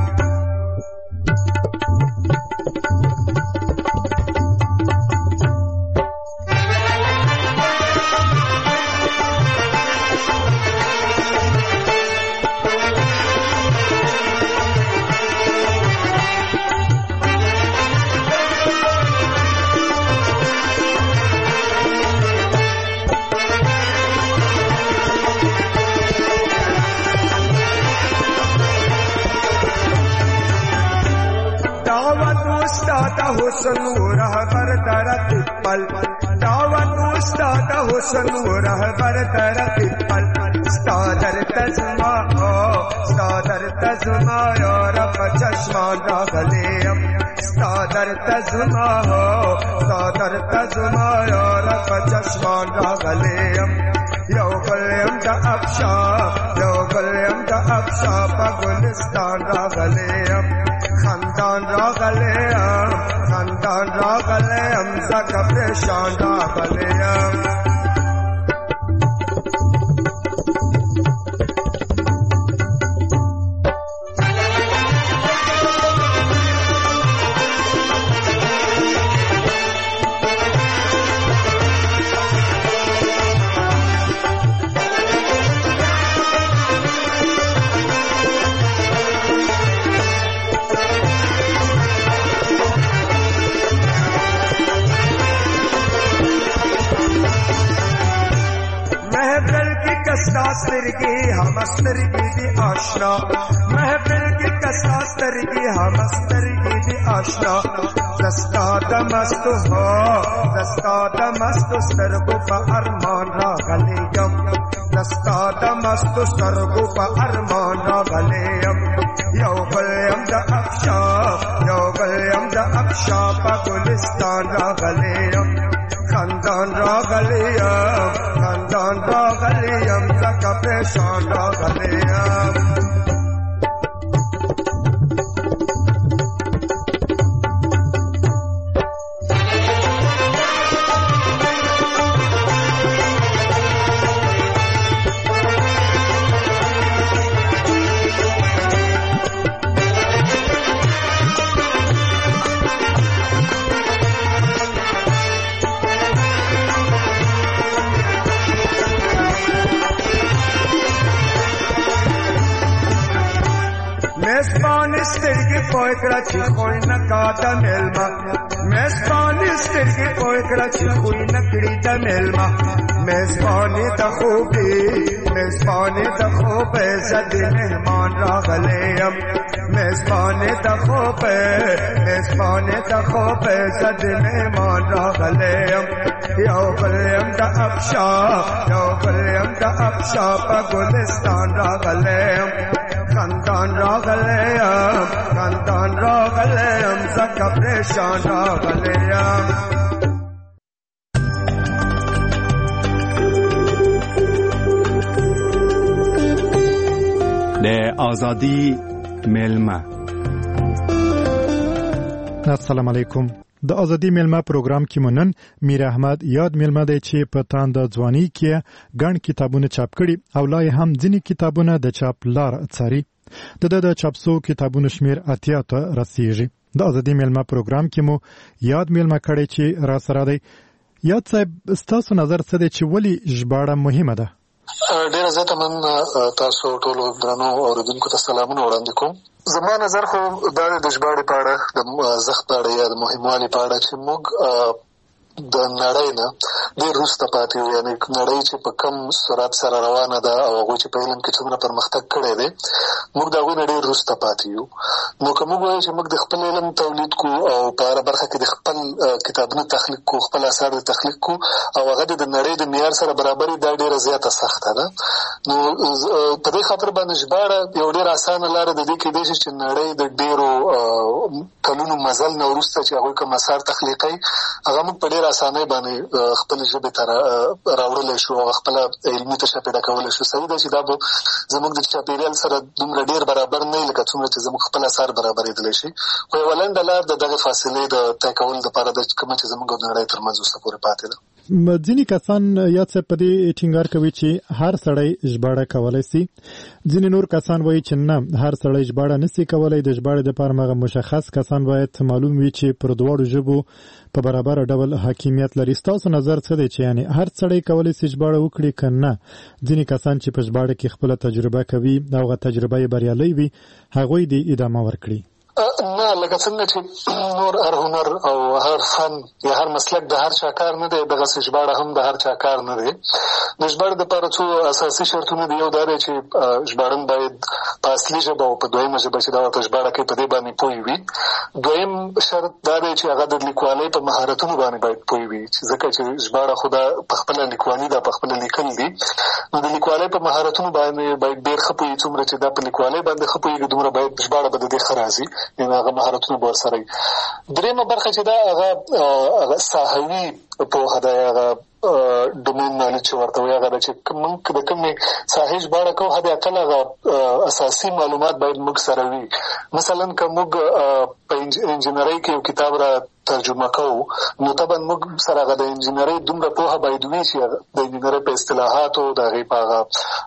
حسن و رهبر در پل دعوت استاد حسن و رهبر در پل استادر تزما استادر تزما یا رب چشمان را غلیم استادر تزما استادر تزما یا رب چشمان را غلیم یو غلیم دا افشا یو غلیم دا افشا پا گلستان را غلیم خاندان را غلیم خاندان را غلیم زکا پریشان را غلیم. سترگی ہم سترگی بھی آشنا محفل کی کسا سترگی ہم سترگی بھی آشنا دستا دمست ہو دستا دمست سترگو پا ارمان را غلیم دستا دمست سترگو پا ارمان را غلیم یو غلیم دا افشا یو غلیم دا افشا پا گلستان را غلیم خاندان را غلیم خاندان را غلیم زکا پریشان را غلیم. Poikra ci khoi na kada melma mezbani stirgi poikra ci khoi na krita melma mezbani ta khobi mezbani ta khobe zad mehman ra ghaleyam میزبان تخوب میزبان تخوب صد میمان راغلیم یو بلیم دا افشا یو بلیم دا افشا پا گلستان راغلیم خندان راغلیم خندان راغلیم زکا پریشان راغلیم. د آزادی میلمه. السلام علیکم. د ازادي میلمه پروګرام کې مونن میر احمد یاد میلمه دی چې په تاند ځواني کې ګڼ کتابونه چاپ کړي او لا هم ځینې کتابونه د چاپ لار څاري. د د چاپسو کتابونو شمیر اتیا ته رسیږي. د ازادي میلمه پروګرام کې مو یاد میلمه کړي چې را سره دی. یاد صاحب ستاسو نظر څه دی چې ولی ژباړه مهمه ده؟ ډیره زیاته من تاسو ټول درنو اوریدونکو ته سلامونه وړاندې کوم. زما نظر خو دا د ژباړې په اړه د ارزښت په اړه یا د مهموالي په اړه چې موږ د نړۍ نه ډېر وروسته پاتې یو، یعنې نړۍ چې په کم سرعت سره روانه ده او هغوی چې په علم کې څومره پرمختګ کړی دی موږ د هغوی نه ډېر وروسته پاتې یو. نو که موږ وایو چې موږ د خپل علم تولید کو او په هره برخه کې د خپل کتابونه تخلیق کو، خپل اثار د تخلیق کو او هغه د نړۍ د معیار سره برابري، دا ډېره زیاته سخته ده. نو په دې خاطر باندې ژباړه یو ډېره اسانه لاره د دې کېدای شي چې نړۍ د ډېرو کلونو مزل نه وروسته چې هغوی کوم اثار تخلیقوي هغه موږ په ډېر اسانۍ باندې خپل ژبې ته راوړلی شو او خپله علمي تشه پیدا کولی شو. صحیح ده چې دا به زموږ د چاپېریال سره دومره ډېر برابر نه وي لکه څومره چې زموږ خپل اثار برابرېدلی شي، خو یوه لنډه لار د دغې فاصلې د طی کولو دپاره ده کومه چې زموږ او د نړۍ تر منځ اوسه پورې پاتې ده. ځینې کسان یاد صاحب په دې ټینګار کوي چې هر سړی ژباړه کولی سي، ځینې نور کسان وایي چې نه، هر سړی ژباړه نسي کولی. د ژباړې دپاره هغه مشخص کسان باید معلوم وي چې پر دواړو ژبو په برابر ډول حاکمیت لري. ستاسو نظر څه دی چې یعنې هر سړی کولی سي ژباړه وکړي که نه ځینې کسان چې په ژباړه کې خپله تجربه کوي او هغه تجربه یې بریالی وي هغوی دې ادامه ورکړي؟ نه، لکه څنګه چې نور هر هنر او هر فن یا هر مسلک د هر چا کار نه دی، دغسې ژباړه هم د هر چا کار نه دی. د ژباړې دپاره څو اساسي شرطونه دي. یو دا دی چې ژباړن باید په اصلي ژبه او په دویمه ژبه چې دا ورته ژباړه کوي په دې باندې پوه وي. دویم شرط دا دی چې هغه د لیکوالۍ په مهارتونو باندې باید پوه وي، ځکه چې ژباړه خو دا په خپله لیکوالي ده، په خپله لیکل دي. نو د لیکوالۍ په مهارتونو باندې باید ډېر ښه پوهېږي. څومره چې دا په لیکوالۍ باندې ښه پوهېږي دومره باید ژباړه به د دې ښه راځي، یعنې هغه مهارتونه به ورسره وي. درېیمه برخه چې دا هغه هغه ساحوي پوهه ده، هغه ډومین نالج چې ورته وایي، هغه ده چې موږ د کومې ساحې ژباړه کوو حد اقل هغه اساسي معلومات باید موږ سره وي. مثلا که موږ په انجینرۍ کې یو کتاب را ترجمه کوو نو طبعا موږ سره هغه د انجینرۍ دومره پوهه باید وي چې د انجینرۍ په اصطلاحاتو، د هغې په هغه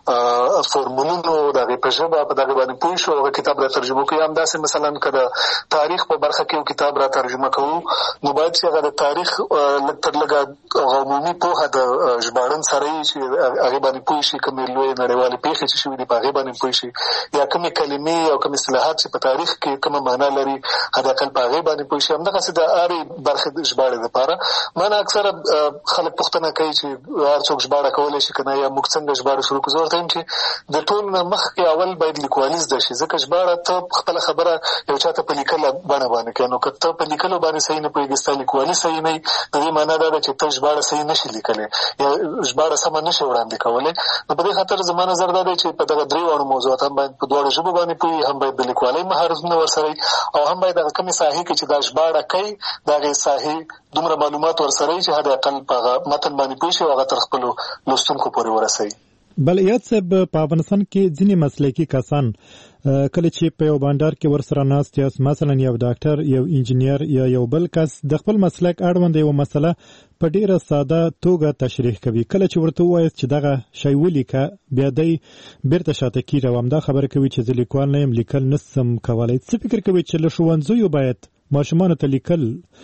فورمولونو، د هغې په ژبه په دغې باندې پوه شو هغه کتاب را ترجمه کوي. همداسې مثلا که د تاریخ په برخه کې یو کتاب را ترجمه کوو نو باید چې هغه د تاریخ لږ تر لږه عمومي پوهه د ژباړن سره وي چې هغې باندې پوه شي، کومې لویې نړیوالې پېښې چې شوي دي په هغې باندې پوه شي، یا کومې کلمې او کوم اصطلاحات چې په تاریخ کې کومه معنا لري حد اقل په هغې باندې پوه شي. همدغسې د هرې برخې د ژباړې دپاره ما نه اکثره خلک پوښتنه کوي چې هر څوک ژباړه کولی شي که نه، یا موږ څنګه ژباړه شروع کړو. زه ورته وایم چې د ټول نه مخکې اول باید لیکوالي زده شي، ځکه ژباړه ته خپله خبره یو چا ته په لیکله بڼه باندې کوې، نو که ته په لیکلو باندې صحیح نه پوهېږې، ستا لیکوالي صحیح نه وي، د دې معنا دا ده چې ته ژباړه صحیح نه شي لیکلی یا ژباړه سمه نه شي وړاندې کولی. نو په دې خاطر زما نظر دا دی چې په دغه درې واړو موضوعات هم باید په دواړو ژبو باندې پوهي، هم باید د لیکوالۍ مهارتونه ورسره او هم باید هغه کومې ساحې کې چې دا ژباړه کوي د هغې ساحې دومره معلومات ورسره وي چې حد اقل په هغه متن باندې پوه شي او هغه تر خپلو لوستونکو پورې ورسوي. بل یاد صاحب په افغانستان کې ځینې مسلکي کسان کله چې په یو بانډار کې ورسره ناست یاست، مثلا یو ډاکټر، یو انجینیر یا یو بل کس د خپل مسلک اړوند یو مسله په ډیره ساده توګه تشریح کوي، کله چې ورته ووایاست چې دغه شی ولیکه بیا دی بیرته شاته کېږي او همدا خبره کوي چې زه لیکوال نه یم، لیکل نسم کولی. څه فکر کوي چې له ښوونځیو باید ماشومانو ته لیکل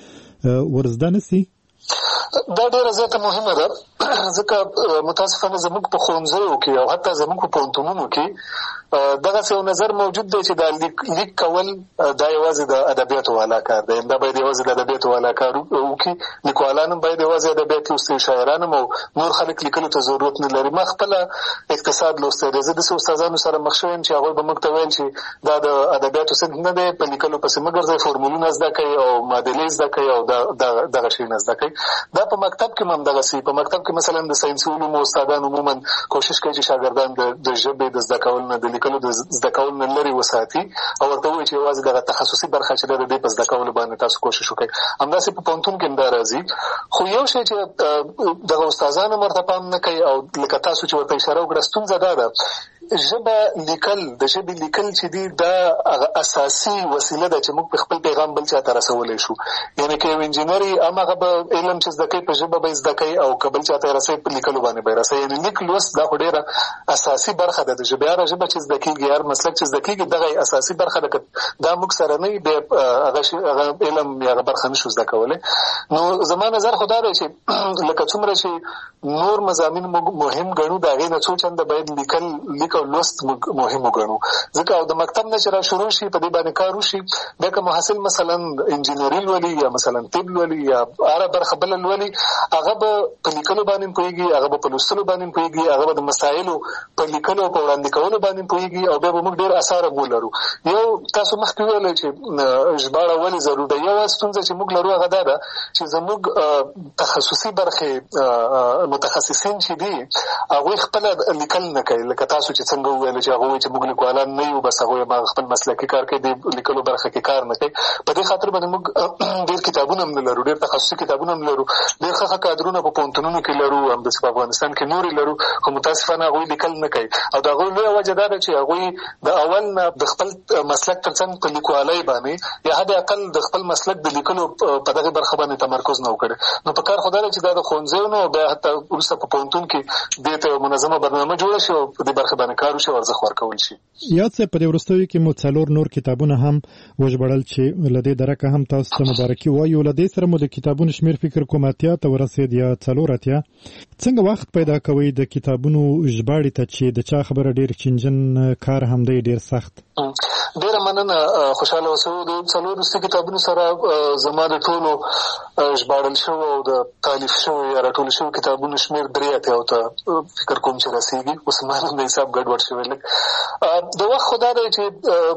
ورزده نه سي؟ دا ډېره زیاته مهمه ده، ځکه متاسفانه زموږ په ښوونځیو کې او حتی زموږ په پوهنتونونو کې دغه څه نظر موجود دی چې دا لیک کول دا یوازې د ادبیاتو والا کار دی، دا باید یوازې د ادبیاتو والا کار وکړي، لیکوالان هم باید یوازې ادبیات لوستي، شاعران هم او نور خلک لیکلو ته ضرورت نه لري. ما خپله اقتصاد لوستی دی، زه داسې استادانو سره مخ شوی یم چې هغوی به موږ ته ویل چې دا د ادبیاتو صنف نه دی، په لیکلو پسې مه ګرځئ، فورمولونه زده کوئ او معادلې زده کوئ او دغه شیونه زده کوئ. دا په مکتب کې هم همدغسې، په مکتب کې مثلا د ساینسي علومو استادان عموما کوشش کوي چې شاګردان د ژبې د زده کولو نه، د لیکلو د زده کولو نه لرې وساتي او ورته ووایي چې یوازې دغه تخصصي برخه چې ده د دې په زده کولو باندې تاسو کوشش وکړئ. همداسې په پوهنتون کې هم دا راځي. خو یو شی چې دغه استادان هم ورته پام نه کوي او لکه تاسو چې ورته اشاره وکړه، ستونزه دا ده ژبه لیکل، د ژبې لیکل چې دي دا هغه اساسي وسیله ده چې موږ په خپل پیغام بل چا ته رسولی شو. یعنې که یو انجینر یې هماغه به علم چې زده کوي په ژبه به یې زده کوي او که بل چا ته یې رسوي په لیکلو باندې به یې رسوي. یعنې لیک لوست دا خو ډېره اساسي برخه ده د ژبې. هره ژبه چې زده کېږي، هر مسلک چې زده کېږي، دغه اساسي برخه ده. که دا موږ سره نه وي بیا هغه علم یا هغه برخه نشو زده کولی. نو زما نظر خو دا دی چې لکه څومره چې نور مضامین موږ مهم ګڼو، د هغې نه څو چنده باید لیکل لیک او لوست مهم وګڼو. ځکه او د مکتب نه چې را شروع شي، په دې باندې کار وشي، بیا که محصل مثلا انجینري لولي یا مثلا طب لولي یا هره برخه بله لولي، هغه به په لیکلو باندې پوهېږي، هغه به په لوستلو باندې پوهېږي، هغه به د مسایلو په لیکلو او په وړاندې کولو باندې پوهېږي او بیا به موږ ډېر اثاره ولرو. یو تاسو مخکې وویلی چې ژباړه ولې ضرور ده. یوه ستونزه چې موږ لرو هغه دا ده چې زموږ تخصصي برخې متخصصین چې دي هغوی خپله لیکل نه کوي. لکه تاسو چې څنګه وویل چې هغه وایي چې موږ لیکوالان نه یو، بس هغوی هغه خپل مسلکي کار کوي، د لیکلو برخه کې کار نه کوي. په دې خاطر باندې موږ ډېر کتابونه هم نه لرو، ډېر تخصصي کتابونه هم لرو، ډېر ښه ښه کادرونه په پوهنتونونو کې لرو، همداسې په افغانستان کې نورې لرو، خو متاسفانه هغوی لیکل نه کوي. او د هغوی لویه وجه دا ده چې هغوی د اول نه د خپل مسلک تر څنګ په لیکوالۍ باندې یا حد اقل د خپل مسلک د لیکلو په دغه برخه باندې تمرکز نه وکړي. نو په کار خو دا ده چې دا د ښوونځیو نه بیا حتی وروسته په پوهنتون کې دې ته منظمه برنامه جوړه شي او په دې برخه باندې کار وشي او ارزښت ورکول شي. یاد څه په دې وروستیو کې مو څلور نور کتابونه هم وژباړل چې له دې درکه هم تاسو ته مبارکي وایو. له دې سره مو د کتابونو شمېر فکر کوم اتیا ته ورسېد یا څلور اتیا. څنګه وخت پیدا کوئ د کتابونو ژباړې ته چې د چا خبره ډېر چینجن کار هم دی ډېر سخت؟ ډېره مننه، خوشحاله اوسئ. د څلور وروستي کتابونو سره زما د ټولو ژباړل شوو او د تالیف شوو یا راټول شوو کتابونو شمېر درې اتیاو ته فکر کوم چې رسېږي. اوس معلوم د حساب ګډوډ شوی لږ. د وخت خو دا دی چې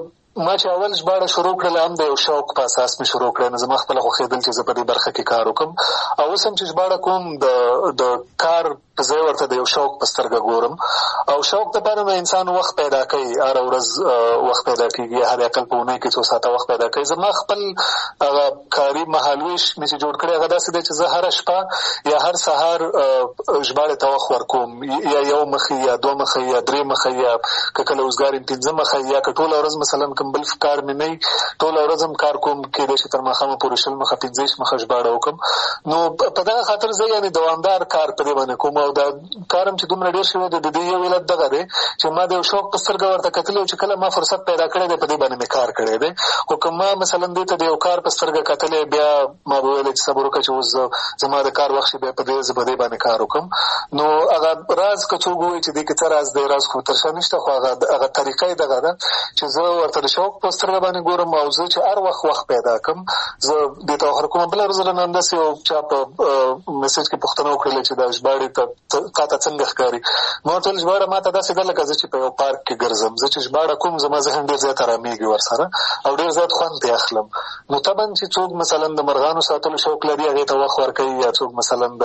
ما چې اول ژباړه شروع کړله هم د یو شوق په اساس مې شروع کړی، نو زما خپله خوښېدل چې زه په دې برخه کې کار وکړم. او اوس هم چې ژباړه کوم د د کار په ځای ورته د یو شوق په سترګه ګورم. او شوق دپاره نو انسان وخت پیدا کوي، هره ورځ وخت پیدا کېږي، هر اقل په اونۍ کې څو ساعته وخت پیدا کوي. زما خپل هغه کاري مهالویش مې چې جوړ کړی هغه داسې دی چې زه هره شپه یا هر سهار ژباړې ته وخت ورکوم، یا یو مخې یا دوه مخې یا درې مخې یا که کله اوزګار یم پنځه مخې، یا که ټوله ورځ مثلا کوم بل کار مې نه وي ټوله ورځ هم کار کوم، کېدای شي تر ماښامه پورې شل مخه پنځه ویشت مخه ژباړه وکړم. نو په دغه خاطر زه یعنې دوامدار کار په دې باندې کوم. او دا کار هم چې دومره ډېر شوی دی، د دې یو علت دغه دی چې ما د یو شوق په سترګه ورته کتلي او چې کله ما فرصت پیدا کړی دی په دې باندې مې کار کړی دی. خو که ما مثلا دې ته د یو کار په سترګه کتلی بیا ما به ویلی چې صبر وکړه چې اوس زما د کار وخت شي، بیا په دې زه په دې باندې کار وکړم. نو هغه راز که څوک ووایي چې دې کې څه راز دی، راز خو تر شا نشته، خو هغه هغه طریقه یې دغه ده چې زه ورته د شوق په سترګه باندې ګورم او زه چې هر وخت وخت پیدا کړم زه دې ته وخت کوم. بله ورځ رانه همداسې یو چا په میسج کې پوښتنه وکړله چې دا ژباړې ته تا ته څنګه ښکاري؟ ما ورته ویل ژباړه ما ته داسې ده لکه زه چې په یو پارک کې ګرځم. زه چې ژباړه کوم زما ذهن ډېر زیات ارامېږي ورسره او ډېر زیات خوند پرې اخلم. نو طبعا چې څوک مثلا د مرغانو ساتلو شوق لري هغې ته وخت ورکوي، یا څوک مثلا د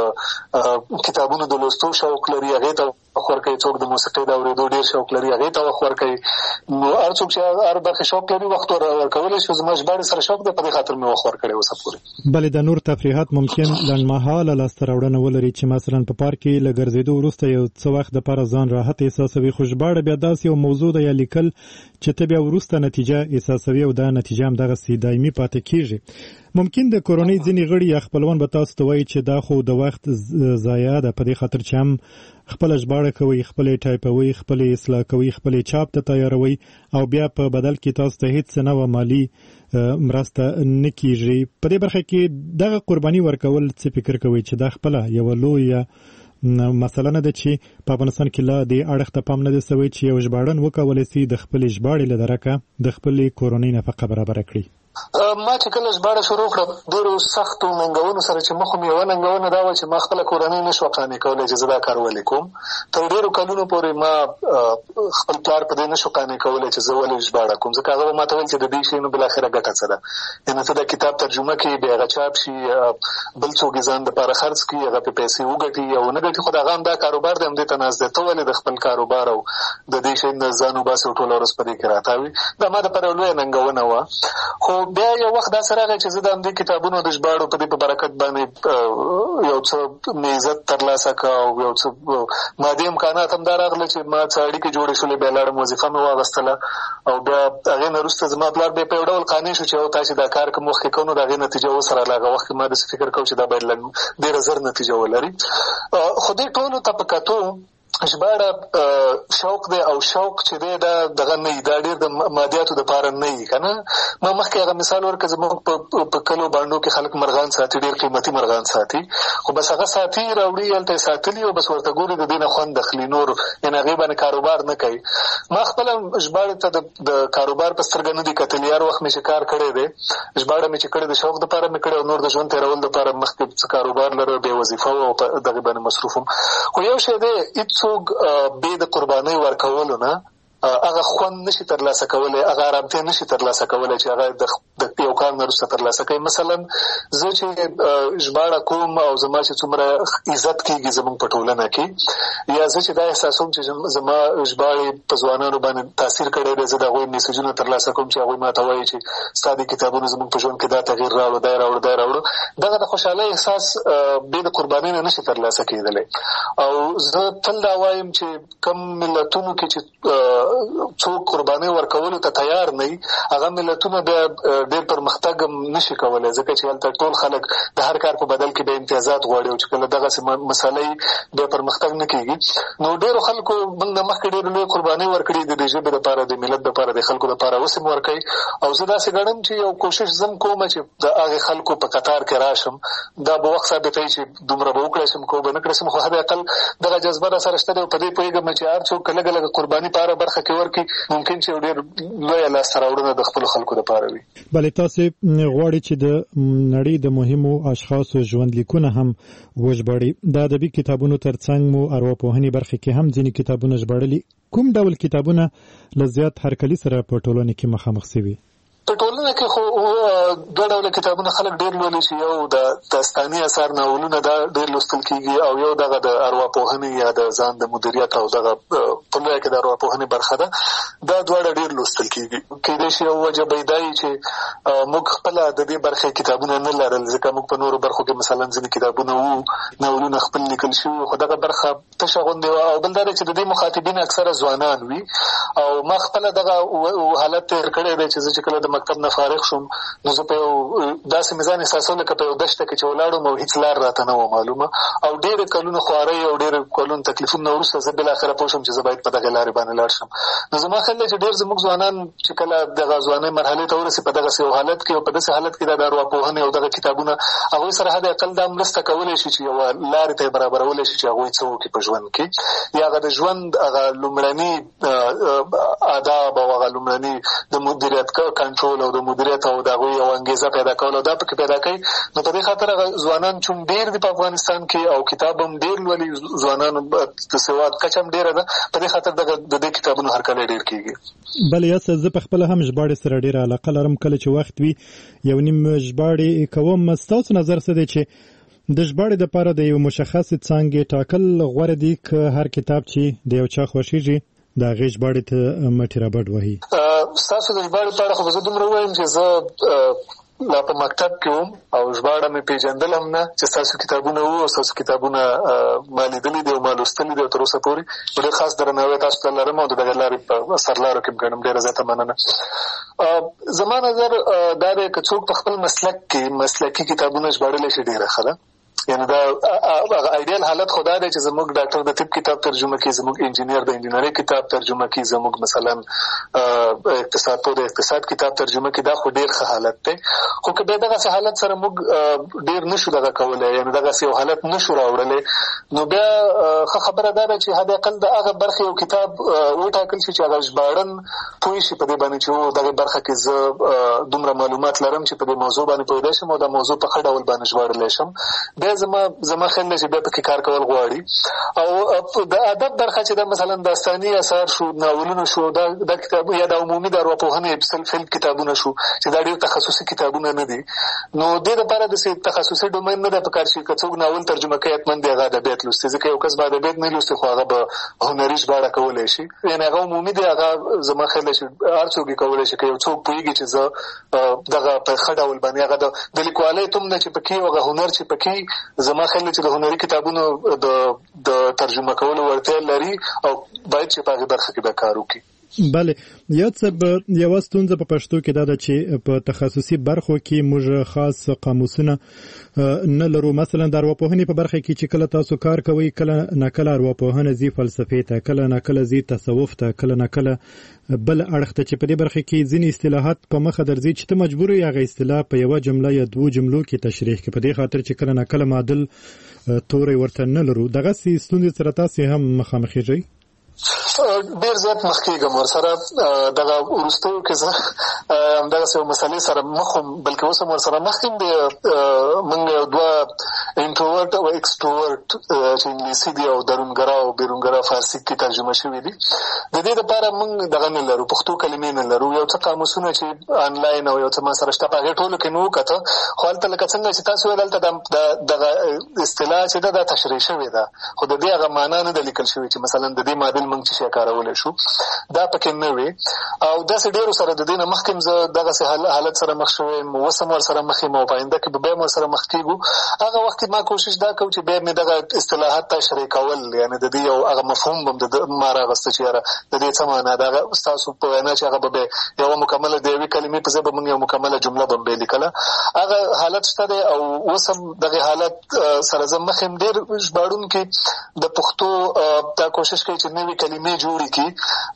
کتابونو د لوستو شوق لري هغې ته وخت ورکوي، څوک د موسیقۍ د اورېدو ډېر شوق لري هغې ته وخت ورکوي. نو هر څوک چې هر برخې شوق لري وخت ورکولی شو. زما ژباړې سره شوق دی، په دې خاطر مې وخت ورکړی اوسه پورې. بلې د نور تفریحات ممکن لنډمهاله لاسته راوړنه ولري چې مثلا په پارک کې له ګرځېدو وروسته یو څه وخت دپاره ځان راحت احساسوي، خو ژباړه بیا داسې یو موضوع ده یا لیکل چې ته بیا وروسته نتیجه احساسوي او دا نتیجه همدغسې دایمي پاتې کېږي. ممکن د کورنۍ ځینې غړي یا خپلوان به تاسو ته وایي چې دا خو د وخت ضایع ده، په دې خاطر چې هم خپله ژباړه کوئ، خپلې ټایپوئ، خپلې اصلاح کوئ، خپلې چاپ ته تیاروئ او بیا په بدل کې تاسو ته هېڅ نوه مالي مرسته نه کېږي. په دې برخه کې دغه قرباني ورکول څه فکر کوئ چې دا خپله یوه لویه مسله نه ده چې په افغانستان کې لا د اړخ ته پام نه دی سوی چې یو ژباړن وکولی سي د خپلې ژباړې له درکه د خپلې کورنۍ نفقه برابره کړي. ما چې کله ژباړه شروع کړم ډېرو سختو ننګونو سره چې مخ مې یوه ننګونه دا وه چې ما خپله کورنۍ نه شوه قانع کولی چې زه دا کار ولې کوم. تر ډېرو کلونو پورې ما خپل پلار په دې نه شو قانع کولی چې زه ولې ژباړه کوم، ځکه هغه به ما ته ویل چې د دې شي نو بالاخره ګټه څه ده، یعنې ته دا کتاب ترجمه کړي بیا هغه چاپ شي بل څوک یې ځان دپاره خرڅ کړي هغه پرې پیسې وګټي یا ونه ګټي، خو د هغه هم دا کاروبار دی همدې ته ناست دی، ته ولې د خپل کاروبار او د دې شي نه ځان وباسې او ټوله ورځ په دې کې راتاوي. دا ما دپاره یوه لویه ننګونه وه. خو بیا یو وخت داسې راغی چې زه د همدې کتابونو د ژباړو په دې په برکت باندې یو څه مې عزت ترلاسه کړه او یو څه مادي امکانات هم دا راغله چې ما څه اړیکې جوړې شولې، بیا لاړم وظیفه مې واخیستله او بیا هغې نه وروسته زما پلار بیا په یو ډول قانع شو چې او تاسې دا کار کوم وخت کې کوو نو د هغې نتیجه اوس راغله. هغه وخت کې ما داسې فکر کوم چې دا باید ډېره زر نتیجه ولري. خو دې ټولو ته په کتو ژباړه شوق دی او شوق چې دی دا دغه نه وي، دا ډېر د مادیاتو دپاره نه وي که نه. ما مخکې هغه مثال ورکړه زموږ په کلو بانډو کې خلک مرغان ساتي، ډېر قیمتي مرغان ساتي، خو بس هغه ساتي راوړي هلته یې ساتلي او بس ورته ګوري د دې نه خوند اخلي، نور یعنې هغې باندې کاروبار نه کوي. ما خپله ژباړې ته د کاروبار په سترګه نه دي کتلي، هر وخت مې چې کار کړی دی ژباړه مې چې کړې د شوق دپاره مې کړې او نور د ژوند تېرول دپاره مخکې څه کاروبار لره بیا وظیفه وه او په دغې باندې مصروف وم. خو یو شی دی هېڅوک بې د قربانۍ ورکولو نه هغه خوند نشي ترلاسه کولی، هغه ارامتیا نشي ترلاسه کولی چې هغه د یو کار نه وروسته ترلاسه کوي. مثلا زه چې ژباړه کوم او زما چې څومره عزت کېږي زموږ په ټولنه کې، یا زه چې دا احساسوم چې زما ژباړې په ځوانانو باندې تاثیر کړی دی، زه د هغوی میسجونه ترلاسه کوم چې هغوی ما ته وایي چې ستا د کتابونو زموږ په ژوند کې دا تغییر راوړو دا یې راوړو دا یې راوړو، دغه د خوشحالۍ احساس بې د قربانۍ نه نشي ترلاسه کېدلی. او زه تل دا وایم چې کوم ملتونو کې چې څوک قربانۍ ورکولو ته تیار نه وي هغه ملتونه بیا ډېر پرمختګ هم نشي کولی، ځکه چې هلته ټول خلک د هر کار په بدل کې به امتیازات غواړي او چې کله دغسې مسالې بیا پرمختګ نه کېږي. نو ډېرو خلکو موږ نه مخکې ډېرې لویې قربانۍ ورکړي د دې ژبې دپاره، د ملت دپاره، د خلکو دپاره، اوس هم ورکوي. او زه داسې ګڼم چې یو کوشش زه هم کوم چې د هغې خلکو په قطار کې راشم، دا به وخت ثابتوي چې دومره به وکړی شم که به نه کړی شم، خو حد اقل دغه جذبه را سره شته دی او په دې پوهېږم چې هر څوک لږه لږه قرباني په هره برخه کې ورکړي ممکن چې ډېر لویه لاسته راوړنه د خپلو خلکو دپاره وي. بلې تاسې غواړئ چې د نړۍ د مهمو اشخاصو ژوندلیکونه هم وژباړئ. د ادبي کتابونو تر څنګ مو ارواپوهنې برخې کې هم ځینې کتابونه ژباړلي. کوم ډول کتابونه له زیات هرکلي سره په ټولنه کې مخامخ شوي؟ په ټولنه کې خو دوه ډوله کتابونه خلک ډېر لولي چې یو د داستاني اثار ناولونه دا ډېر لوستل کېږي او یو دغه د ارواپوهنې یا د ځان د مدیریت او دغه په لویه کې د ارواپوهنې برخه ده، دا دواړه ډېر لوستل کېږي. کېدای شي یو وجه به یې دا وي چې موږ خپله د دې برخې کتابونه نه لرل، ځکه موږ په نورو برخو کې مثلا ځینې کتابونه وو ناولونه خپل لیکل شوي، خو دغه برخه تشه غوندې وه. او بل دا دی چې د دې مخاطبین اکثره ځوانان وي او ما خپله دغه حالت تېر کړی دی چې زه چې کله د مکتب نه فارغ شوم نو زه په یو داسې مې ځان احساسوم لکه په یو دشته کې چې ولاړم او هېڅ لار راته نه وه معلومه، او ډېرې کلونه خوارۍ او ډېرې کلونه تکلیفونه نه وروسته زه بالاخره پوه شم چې زه باید په دغې لارې باندې لاړ شم. نو زما خیال دی چې ډېر زموږ ځوانان چې کله دغه ځوانۍ مرحلې ته ورسي په دغسې یو حالت کې او په داسې حالت کې دا د ارواپوهنې او دغه کتابونه هغوی سره حد اقل دا مرسته کولی شي چې یوه لارې ته یې برابرولی شي چې هغوی څه وکړي په ژوند کې، یا هغه د ژوند هغه لومړني آداب او هغه لومړني د مدیریت کنټرول او د مدیریت او د هغوی یو انګېزه پیدا کول او دا پکې پیدا کوي. نو په دې خاطر هغه ځوانان چون ډېر دي په افغانستان کې او کتاب هم ډېر لولي، ځوانانو د سواد کچه هم ډېره ده، په دې خاطر دغه د دې کتابونو هرکلی ډېر کېږي. بل یاسه زه په خپله هم ژباړې سره ډېره علاقه لرم، کله چې وخت وي یو نیم ژباړې کوم. ستاسو نظر څه دی چې د ژباړې دپاره د یو مشخصې څانګې ټاکل غوره دي که هر کتاب چې د یو چا خوښېږي د هغې ژباړې ته مټې رابډ وهي؟ ستاسو د ژباړې په اړه خو به زه دومره ووایم چې زه لا په مکتب کې وم او ژباړه مې پېژندل هم نه چې ستاسو کتابونه وو او ستاسو کتابونه ما لیدلي دي او ما لوستلي دي او تر اوسه پورې ډېر خاص درناوی تاسو ته لرم او د دغې لارې په سرلارو کې م ګڼم. ډېره زیاته مننه. زما نظر دا دی که څوک په خپل مسلک کې مسلکي کتابونه ژباړلی شي ډېره ښه ده، یعنی دا ایډیال حالت خدا دی چې زموږ ډاکټر د طب کتاب ترجمه کوي، زموږ انجینیر د انجینری کتاب ترجمه کوي، زموږ مثلا اقتصاد په د اقتصاد کتاب ترجمه کوي. دا خو ډیر ښه حالت دی. خو که به دغه حالت سره موږ ډیر نشو دغه کولای، یعنی دغه یو حالت نشو راوړلی، نو بیا ښه خبره دا ده چې حد اقل د هغه برخې یو کتاب وټاکل شي چې هغه ژباړن پوه شي په دې باندې چې او دغه برخه کې زه دومره معلومات لرم چې په دې موضوع باندې پوهېدای شم او دا موضوع په ښه ډول باندې ژباړلی شم. بیا زما زما خیال دی چې بیا پکې کار کول غواړي. او د ادب برخه چې دا مثلا داستاني اثار شو، ناولونه شو، دا د کتاب یا د عمومي د ارواپوهنې سلف هیلپ کتابونه شو چې دا ډېر تخصصي کتابونه نه دي، نو دې لپاره د تخصصي ډومین نه ده پکار چې که څوک ناول ترجمه کوي حتما د هغه ادبیات لوستي، ځکه یو کس به ادبیات نه لوستي خو هغه به هنري ژباړه کولی شي. یعنې هغه عمومي دی، هغه زما خیال دی چې هر څوک یې کولی شي. که یو څوک پوهېږي چې زه دغه په ښه ډول باندې هغه د لیکوالۍ توم نه چې پکې هغه هنر چې پکې زما خیال دی چې د هنري کتابونو د د ترجمه کولو وړتیا لري او باید چې په هغې برخه کې به کار وکړي. بله، یو څه یوه ستونزه په پښتو کې دا ده چې په تخصصي برخو کې موږ خاص قاموسونه نه لرو. مثلا د ارواپوهنې په برخه کې چې کله تاسو کار کوئ، کله نه کله ارواپوهنه ځي فلسفې ته، کله نه کله ځي تصوف ته، کله نه کله بل اړخ ته، چې په دې برخه کې ځینې اصطلاحات په مخه درځي چې ته مجبور یې هغه اصطلاح په یوه جمله یا دوو جملو کې تشریح کړې، په دې خاطر چې کله نه کله معادل توری ورته نه لرو. دغسې ستونزې سره تاسې هم مخامخېږئ؟ ډیر زیات مخکېږم ورسره. دغه وروستیو کې زه همدغسې یو مسلې سره مخ وم، بلکې اوس هم ورسره مخ یم. موږ یو دوه انټروورټ او ایکسټروورټ چې انګلیسي دي او درونګرا او بیرونګرا فارسي کې ترجمه شوي دي، د دې لپاره موږ دغه نه لرو، پښتو کلمې نه لرو. یو څه قاموسونه چې آنلاین او یو څه ما سره شته په هغې ټولو کې مې وکته، خو هلته لکه څنګه چې تاسو ویل هلته دغه اصطلاح چې ده دا تشریح شوې ده، خو د دې هغه معنا نه ده لیکل شوې چې مثلا د دې معادل موږ چې شی کارولی شو، دا پکې نه وي. او داسې ډېرو سره د دې نه مخکې زه دغسې حالت سره مخ شوی یم، اوس هم ورسره مخ یم او په آینده کې به بیا هم ورسره مخ کېږو. هغه وخت کې ما کوشش دا کوم چې بیا مې دغه اصطلاحات تشریح کول، یعنې د دې یو هغه مفهوم به م ما راغسته چې یاره د دې څه معنا ده. هغه ستاسو په وینا چې هغه به بیا یوه مکمله د یوې کلمې په ځای به موږ یو مکمله جمله به م بیا لیکله، هغه حالت شته دی. او اوس هم دغې حالت سره زه مخ یم. ډېر ژباړونکي د پښتو دا کوشش کوي چې نوې کلمې جوړې کړي،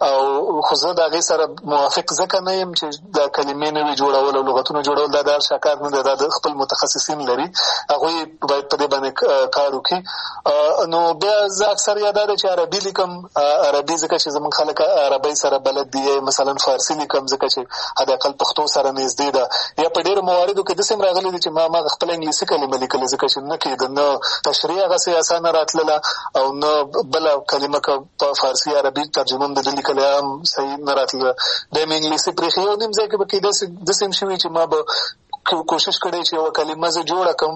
او خو زه د هغې سره موافق ځکه نه یم چې دا کلمې نوې جوړول او لغتونه جوړول دا د هر چا کار نه دی، دا د خپل متخصصین لري، هغوی باید په دې باندې کار وکړي. نو بیا زه اکثر یا دا دی چې عربي لیکم، عربي ځکه چې زموږ خلک عربۍ سره بلد دي، مثلا فارسي لیکم ځکه چې حداقل پښتو سره نږدې ده. یا په ډېرو مواردو کې داسې هم راغلي دي چې ما ما خپله انګلیسي کلمه لیکلې ځکه چې نه کېده، نه تشریح هغسې اسانه راتلله او نه بله کلمه که په فارسي عربي ترجمه هم د ده لیکلی هم صحیح نه راتله. بیا مې انګلیسي پرېښې. یو نیم ځای کې به کېدای سي داسې هم شوي چې ما به کوشش کړی چې یوه کلمه زه جوړه کړم،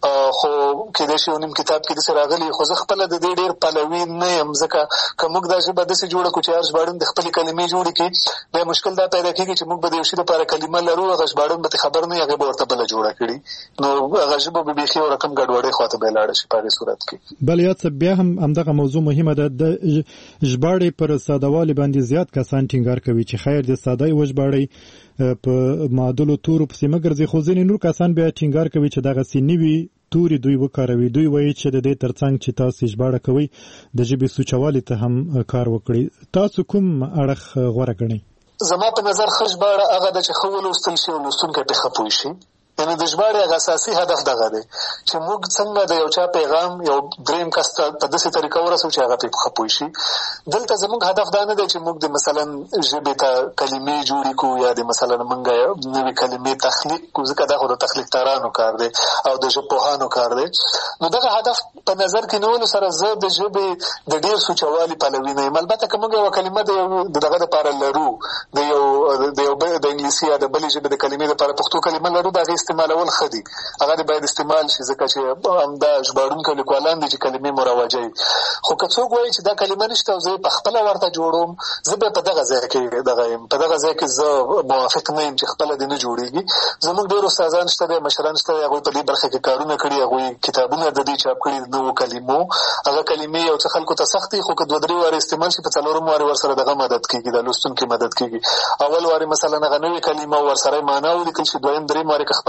خو کېدای شي یو نیم کتاب کې داسې راغلي، خو زه خپله د دې ډېر پلوي نه یم. ځکه که موږ دا ژبه داسې جوړه کړو چې هر ژباړن د خپلې کلمې جوړې کړي، بیا مشکل دا پیدا کېږي چې موږ به د یو شي لپاره کلمه لرو، هغه ژباړن به ترې خبر نه وي، هغې به ورته بله جوړه کړي، نو هغه ژبه به بیخي یو رقم ګډوډۍ خواته به یې لاړه شي په هغې صورت کې. بل یاد څه بیا هم همدغه موضوع مهمه ده. د ژباړې پر سادهوالي باندې زیات کسان ټینګار کوي چې خیر د ساده یې وژباړئ، په معادلو تورو پسې مه ګرځئ، خو ځینې نور کسان بیا ټینګار کوي چې دغسې نوي توري دوی وکاروي. دوی وایي چې د دې ترڅنګ چې تاسو ژباړه کوئ د ژبې سوچوالي ته هم کار وکړئ. تاسو کوم اړخ غوره ګڼئ؟ زما په نظر ښه ژباړه هغه ده چې ښه ولوستل شي او لوستونکی پرې ښه پوه شي. یعنې د ژباړې هغه اساسي هدف دغه دی چې موږ څنګه د یو چا پیغام یو دریم کس ته په داسې طریقه ورسوو چې هغه پرې ښه پوه شي. دلته زموږ هدف دا نه دی چې موږ د مثلا ژبې ته کلمې جوړې کړو یا د مثلا موږ نوې کلمې تخلیق کړو، ځکه دا خو د تخلیقدارانو کار دی او د ژبپوهانو کار دی. نو دغه هدف په نظر کې نیولو سره زه د ژبې د ډېر سوچوالي پلوي نه یم. البته که موږ یوه کلمه د دغه دپاره لرو، د یو د یو د انګلیسي یا د بلې ژبې د کلمې دپاره پښتو کلمه لرو، د هغې استعمالول ښه دي، هغه دې باید استعمال شي، ځکه چې همدا ژباړونکي او لیکوالان دي چې کلمې مروجوي. خو که څوک وایي چې دا کلمه نشته او زه یې پخپله ورته جوړوم، زه بیا په دغه ځای کې دغه یم په دغه ځای کې زه موافق نه یم چې خپله دې نه جوړېږي. زموږ ډېر استادان شته دی، مشران شته دی، هغوی په دې برخه کې کارونه کړي، هغوی کتابونه د دې چاپ کړي د نوو کلمو. هغه کلمې یو څه خلکو ته سخت دي، خو که دوه درې وارې استعمال شي، په څلورم وارې ورسره دغه مدد کېږي، د لوستونکي مدد کېږي. اول وارې مثلا هغه نوې کلمه ورسره معنا ولیکل شي، دویم درېیم وارې که خپله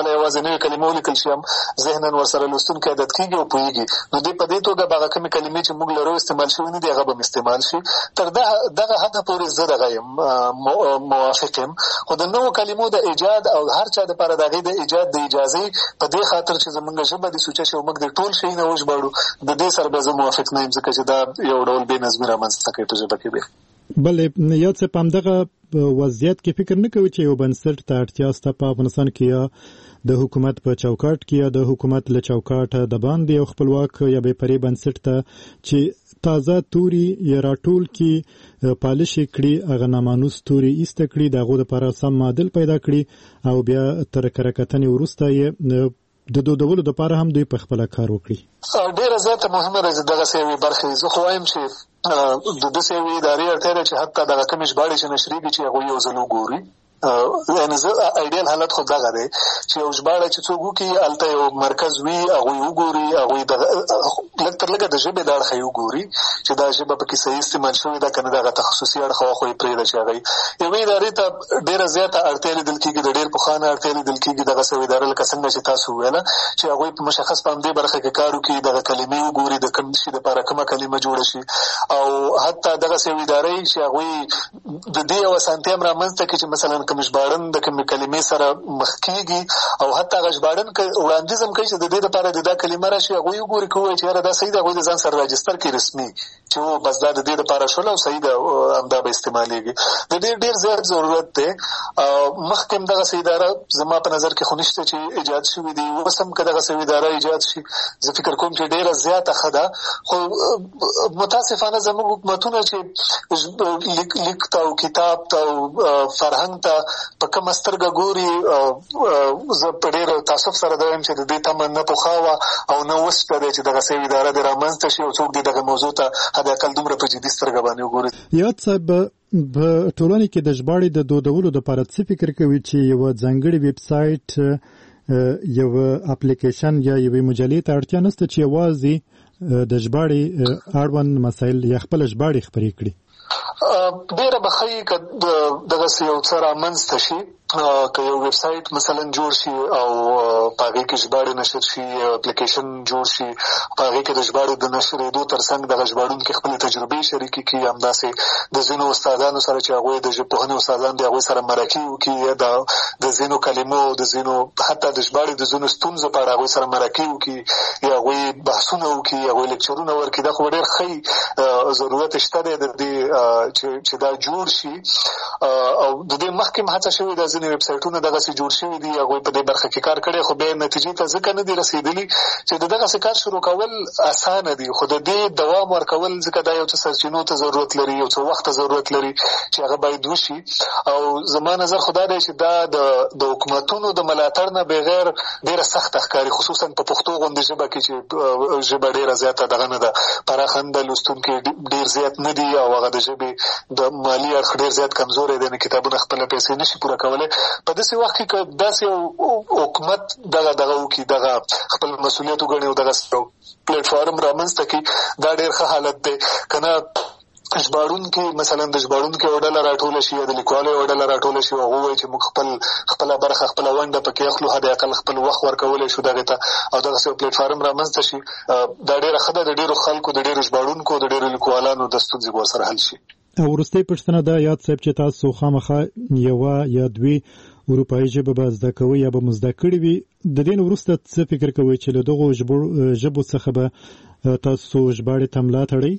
کله یوازې نوې کلمې ولیکل شي هم ذهناً ورسره لوستونکی عادت کېږي او پوهېږي، نو دوی په دې توګه به هغه کومې کلمې چې موږ لرو استعمال شوي نه دي هغه به هم استعمال شي. تر دغه حده پورې زه دغه یم موافق یم، خو د نوو کلمو د ایجاد او هر چا دپاره د هغې د ایجاد د اجازې په دې خاطر چې زموږ ژبه دې سوچه شي او موږ د ټول شي نه وژباړو، د دې سره به زه موافق نه یم، ځکه چې دا یو ډول بې نظمي رامنځته کوي په ژبه کې. بیا بلې یو څه په همدغه وضعیت کې فکر نه کوي چې یو بنسټ ته اړتیا شته په افغانستان کې، یا د حکومت په چوکاټ کې یا د حکومت له چوکاټه د باندې یو خپلواک یا بې پرې بنسټ ته چې تازه توري یا راټول کې پالش کړي، هغه نامانوس توري ایسته کړي، د هغو دپاره سم معادل پیدا کړي او بیا تر کره کتنې وروسته یې د دودولو دپاره هم دوی په خپله کار وکړي. ډېره زیاته مهمه ده چې دغسې یوې برخې زه خو وایم چې د داسې یوې ادارې اړتیا ده چې حتی دغه کومې ژباړې چې نشرېږي چې هغوی یو ځل وګوري. یعنې زه ایډیل حالت خو دغه دی چې یو ژباړه چې څوک وکړي هلته یو مرکز وي، هغوی وګوري، هغوی لږ تر لږه د ژبې د اړخه یې وګوري چې دا ژبه پکې صحیح استعمال شوې ده که نه، دغه تخصصي اړخ خو یې پرېږده چې هغه یوې ادارې ته ډېره زیاته اړتیا لیدل کېږي، د ډېر پخوا نه اړتیا لیدل کېږي دغسې یوه اداره لکه څنګه چې تاسو وویله چې هغوی په مشخص په همدې برخه کې کار وکړي، دغه کلمې وګوري، د کوم شي دپاره کومه کلمه جوړه شي، او حتی دغسې یوې ادارې چې هغوی د دې یو اسانتیا هم رامنځته کړي چې مثلا کوم ژباړن د کومې کلمې سره مخ کېږي او حتی هغه ژباړن وړاندیز هم کوي چې د دې دپاره د دا کلمه راشي، هغوی وګوري که ووایي چې یاره دا صحیح ده، هغوی د ځان سره راجستر کړي رسمي چې هو بس دا د دې دپاره شول او صحیح ده همدا به استعمالېږي. د دې ډېر زیات ضرورت دی. مخکې هم دغسې اداره زما په نظر کې خو نشته چې ایجاد شوي دي، اوس هم که دغسې یوه اداره ایجاد شي زه فکر کوم چې ډېره زیاته ښه ده. خو متاسفانه زموږ حکومتونه چې لیک ته او کتاب ته او فرهنګ ته په کومه سترګه ګوري، زه په ډېر تاسف سره دا وایم چې د دې تمه نه پخوا وه او نه اوس شته دی چې دغسې یوه اداره دې رامنځته شي او څوک دې دغه موضوع ته حداقل دومره په جدي سترګه باندې وګوري. یاد صاحب په ټولنې کې د ژباړې د دودولو دپاره څه فکر کوي چې یوه ځانګړې ویب سایټ، یوه اپلیکیشن یا یوې مجلې ته اړتیا نشته چې یوازې د ژباړې اړوند مسایل یا خپله ژباړې خپرې کړي؟ ډېره به ښه وي که دغسې یو څه رامنځته شي، که یو ویب سایټ مثلا جوړ شي او په هغې کې ژباړې نشر شي، اپلیکیشن جوړ شي، په هغې کې د ژباړو د نشرېدو تر څنګ دغه ژباړونکي خپلې تجربې شریکې کړي، همداسې د ځینو استادانو سره چې هغوی د ژبپوهنې استادان دي هغوی سره مرکې وکړي، یا د ځینو کلمو د ځینو حتی د ژباړې د ځینو ستونزو په اړه هغوی سره مرکې وکړي، یا هغوی بحثونه وکړي، هغوی لیکچرونه ورکړي. دا خو ډېر ښه ضرورت شته دی د دې چې دا جوړ شي. او د دې مخکې هم هڅه شوې ده، ځینې ویب سایټونه دغسې جوړ شوي دي، هغوی په دې برخه کې کار کړی، خو بیا نتیجې ته ځکه نه دي رسېدلي چې د دغسې کار شروع کول اسانه دي، خو د دې دوام ورکول ځکه دا یو څه سرچینو ته ضرورت لري، یو څه وخت ته ضرورت لري چې هغه باید وشي. او زما نظر خو دا دی چې دا د حکومتونو د ملاتړ نه بغیر ډېره سخته ښکاري، خصوصا په پښتو غوندې ژبه کې چې ژبه ډېره زیاته دغه نه ده، پراخه نه ده، لوستونکي ډېر زیات نه دي او هغه د ژبې د مالي اړخ ډېر زیات کمزوری دی، نه کتابونه خپله پیسې نشي پوره کولی. په داسې وخت کې که داسې یو حکومت دغه دغه وکړي، دغه خپل مسؤلیت وګڼي او دغه پلیټفارم رامنځته کړي، دا ډېر ښه حالت دی. که نه ژباړونکي مثلا د ژباړونکي یوه ډله راټوله شي یا د لیکوالو یوه ډله راټوله شي او هغه ووایي چې موږ خپل خپله برخه خپله ونډه پکې اخلو، حداقل خپل وخت ورکولی شو دغې ته، او دغسې یو پلیټفارم رامنځته شي، دا ډېره ښه ده. د ډېرو خلکو، د ډېرو ژباړونکو، د ډېرو لیکوالانو د ستونزې به ورسره حل شي. وروستۍ پوښتنه ده یاد صاحب چې تاسو خامخا یوه یا دوې اروپایي ژبه به زده کوئ یا به مو زده کړې وي، د دې نه وروسته څه فکر کوئ چې له دغو ژبو څخه به تاسو ژباړې ته ملا تړئ؟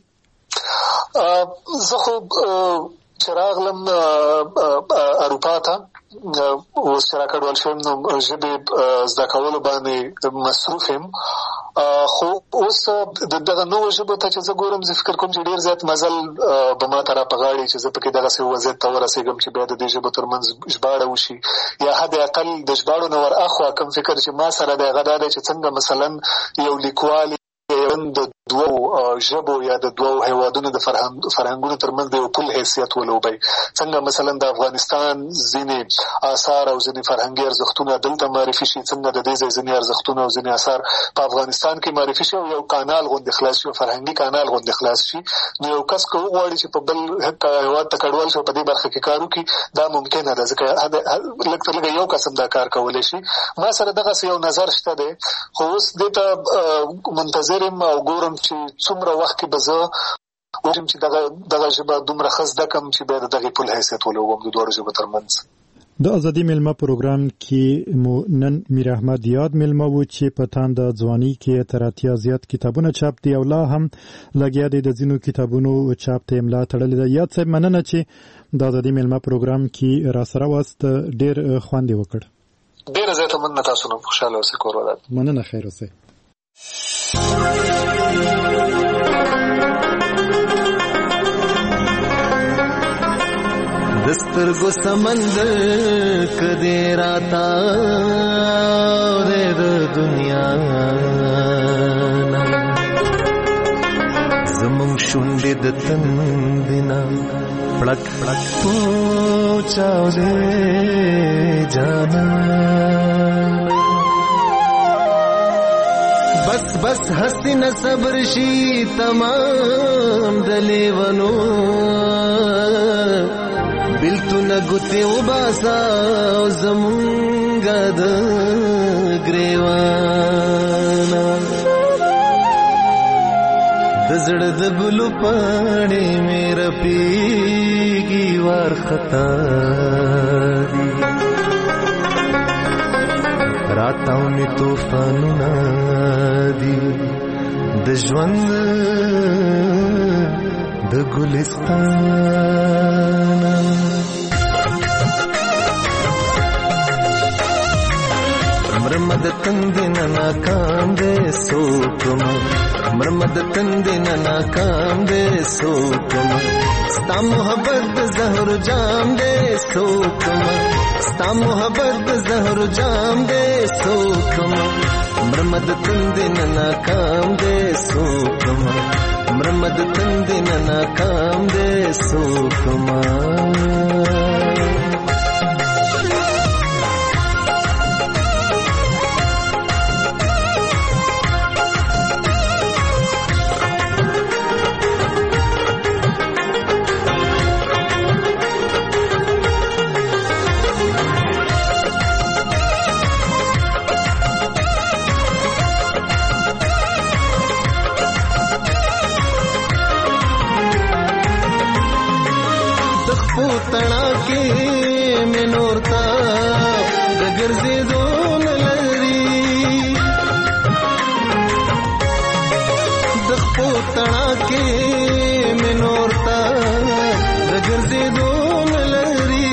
زه خو چې راغلم اروپا ته، اوس چې راکډوال شوم نو ژبې زده کولو باندې مصروف یم، خو اوس د دغه نوو ژبو ته چې زه ګورم زه فکر کوم چې ډېر زیات مزل به ما ته راپه غاړي چې زه پکې دغسې وضعیت ته ورسېږم چې بیا د دې ژبو تر منځ ژباړه وشي، یا حد اقل د ژباړو نه ور اخوا کوم فکر چې ما سره دی هغه دا دی چې څنګه مثلا یو لیکوال تړون د دوو ژبو یا د دوو هیوادونو د فرهنګونو ترمنځ د یو پل حیثیت ولوبي. څنګه مثلا د افغانستان ځینې آثار او ځینې فرهنګي ارزښتونه دلته معرفي شي، څنګه د دې ځای ځینې ارزښتونه او ځینې آثار په افغانستان کې معرفي شي او یو کانال غوندې خلاص شي، یو فرهنګي کانال غوندې خلاص شي. نو یو کس که وغواړي چې په بل هیواد ته کډوال شي په دې برخه کې کار وکړي، دا ممکنه ده، ځکه لږ تر لږه یو قسم دا کار کولی شي. ما سره دغسې یو نظر شته دی، خو اوس دې ته منتظر یم او ګورم چې څومره وخت کې به زه وګورم چې دغه دغه ژبه دومره ښه زده کړم چې بیا د دغې پل حیثیت ولوبم د دواړو ژبو ترمنځ. د ازادي میلمه پروګرام کې مو نن میر احمد یاد میلمه و چې په تاند ځواني کې تر اتیا زیات کتابونه چاپ دي او لا هم لګیا دي د ځینو کتابونو چاپ ته املا تړلې ده. یاد صاحب مننه چې د ازادي میلمه پروګرام کې را سره واست، ډېر خوند وکړ. ډېره زیاته مننه، تاسو نن خوشاله اوسئ، کور ودان. مننه، خیر اوسئ. دسترگو سمندر کدی راتا دے دنیا زمون شونډې د تندینا پړک پړک پوچاو دے جانا بس بس هستی نه صبر شي تمام دلیونو بلتونه ګوتې وباسه زمونږه د ګریوانه د زړه د ګلو پاڼې مې رپېږي وارخطا دي راتاونې طوفانونه دي د ژوند د ګلستان مرمد تندنا ناکام دے سوکم مرمد تندنا ناکام دے سوکم ستا محبت زہر جام دے سوکم ستا محبت زہر جام دے سوکم مرمد تندنا ناکام دے سوکم مرمد تندنا ناکام دے سوکم تنا کے میں نورتا دگر سے دون لری دخپو تنا کے میں نورتا دگر سے دون لری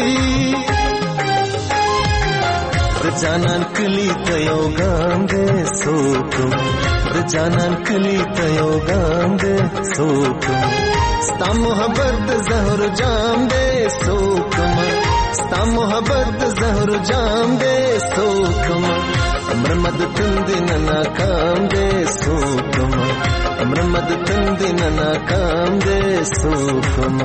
د جانان کلی تیو گاندے سوکم د جانان کلی تیو گاندے سوکم ستا محبت زہر جام دے سوکم ستا محبت زہر جام دے سوکم مرمد تندن ناکام دے سوکم مرمد تندن ناکام دے سوکم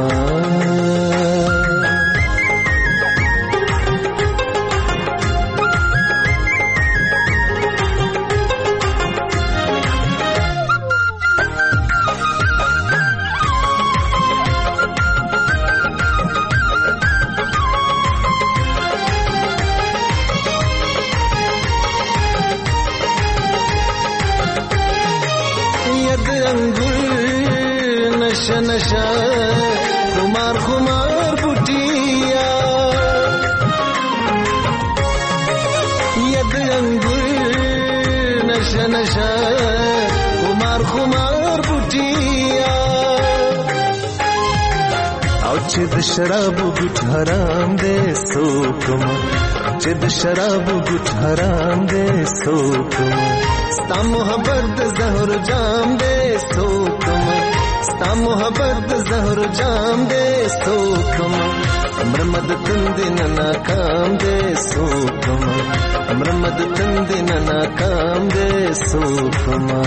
नशा नशा खुमार खुमार बुटिया यद अंगुर नशा नशा खुमार खुमार बुटिया او چې د شراب ګټ حرام دې سوکم چې د شراب ګټ حرام دې سوکم ستا محبت زهر جام دے سوکم ستا محبت زهر جام دے سوکم مرمد تندن ناکام دے سوکما مرمد تندن ناکام دے سوکما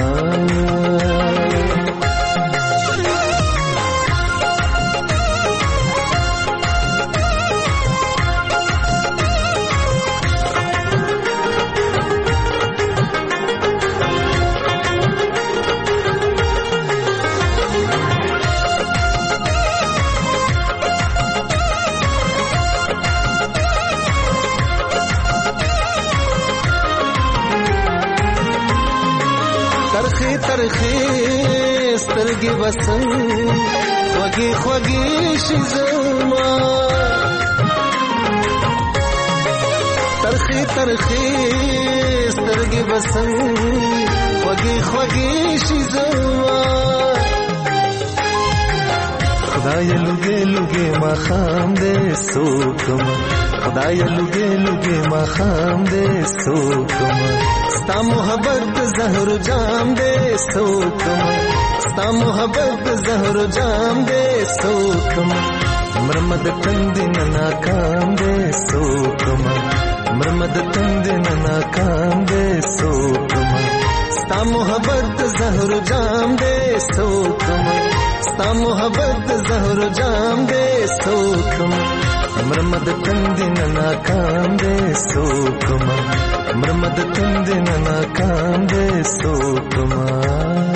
ترخی سترگی بسن خوگی خوگی شزما ترخی ترخی سترگی بسن خوگی خوگی شزما خدای لگے لگے ما خام دے سوکما خدای لگے لگے ما خام دے سوکما ستا محبت زهر جام دے سوکما ستا محبت زهر جام دے سوکما مرمد تندن ناکام دے سوکما مرمد تندن ناکام دے سوکما ستا محبت زهر جام دے سوکما ستا محبت زهر جام دے سوکما مرمد تندن ناکام دے سوکما مرمد تندن ناکام دے سوکما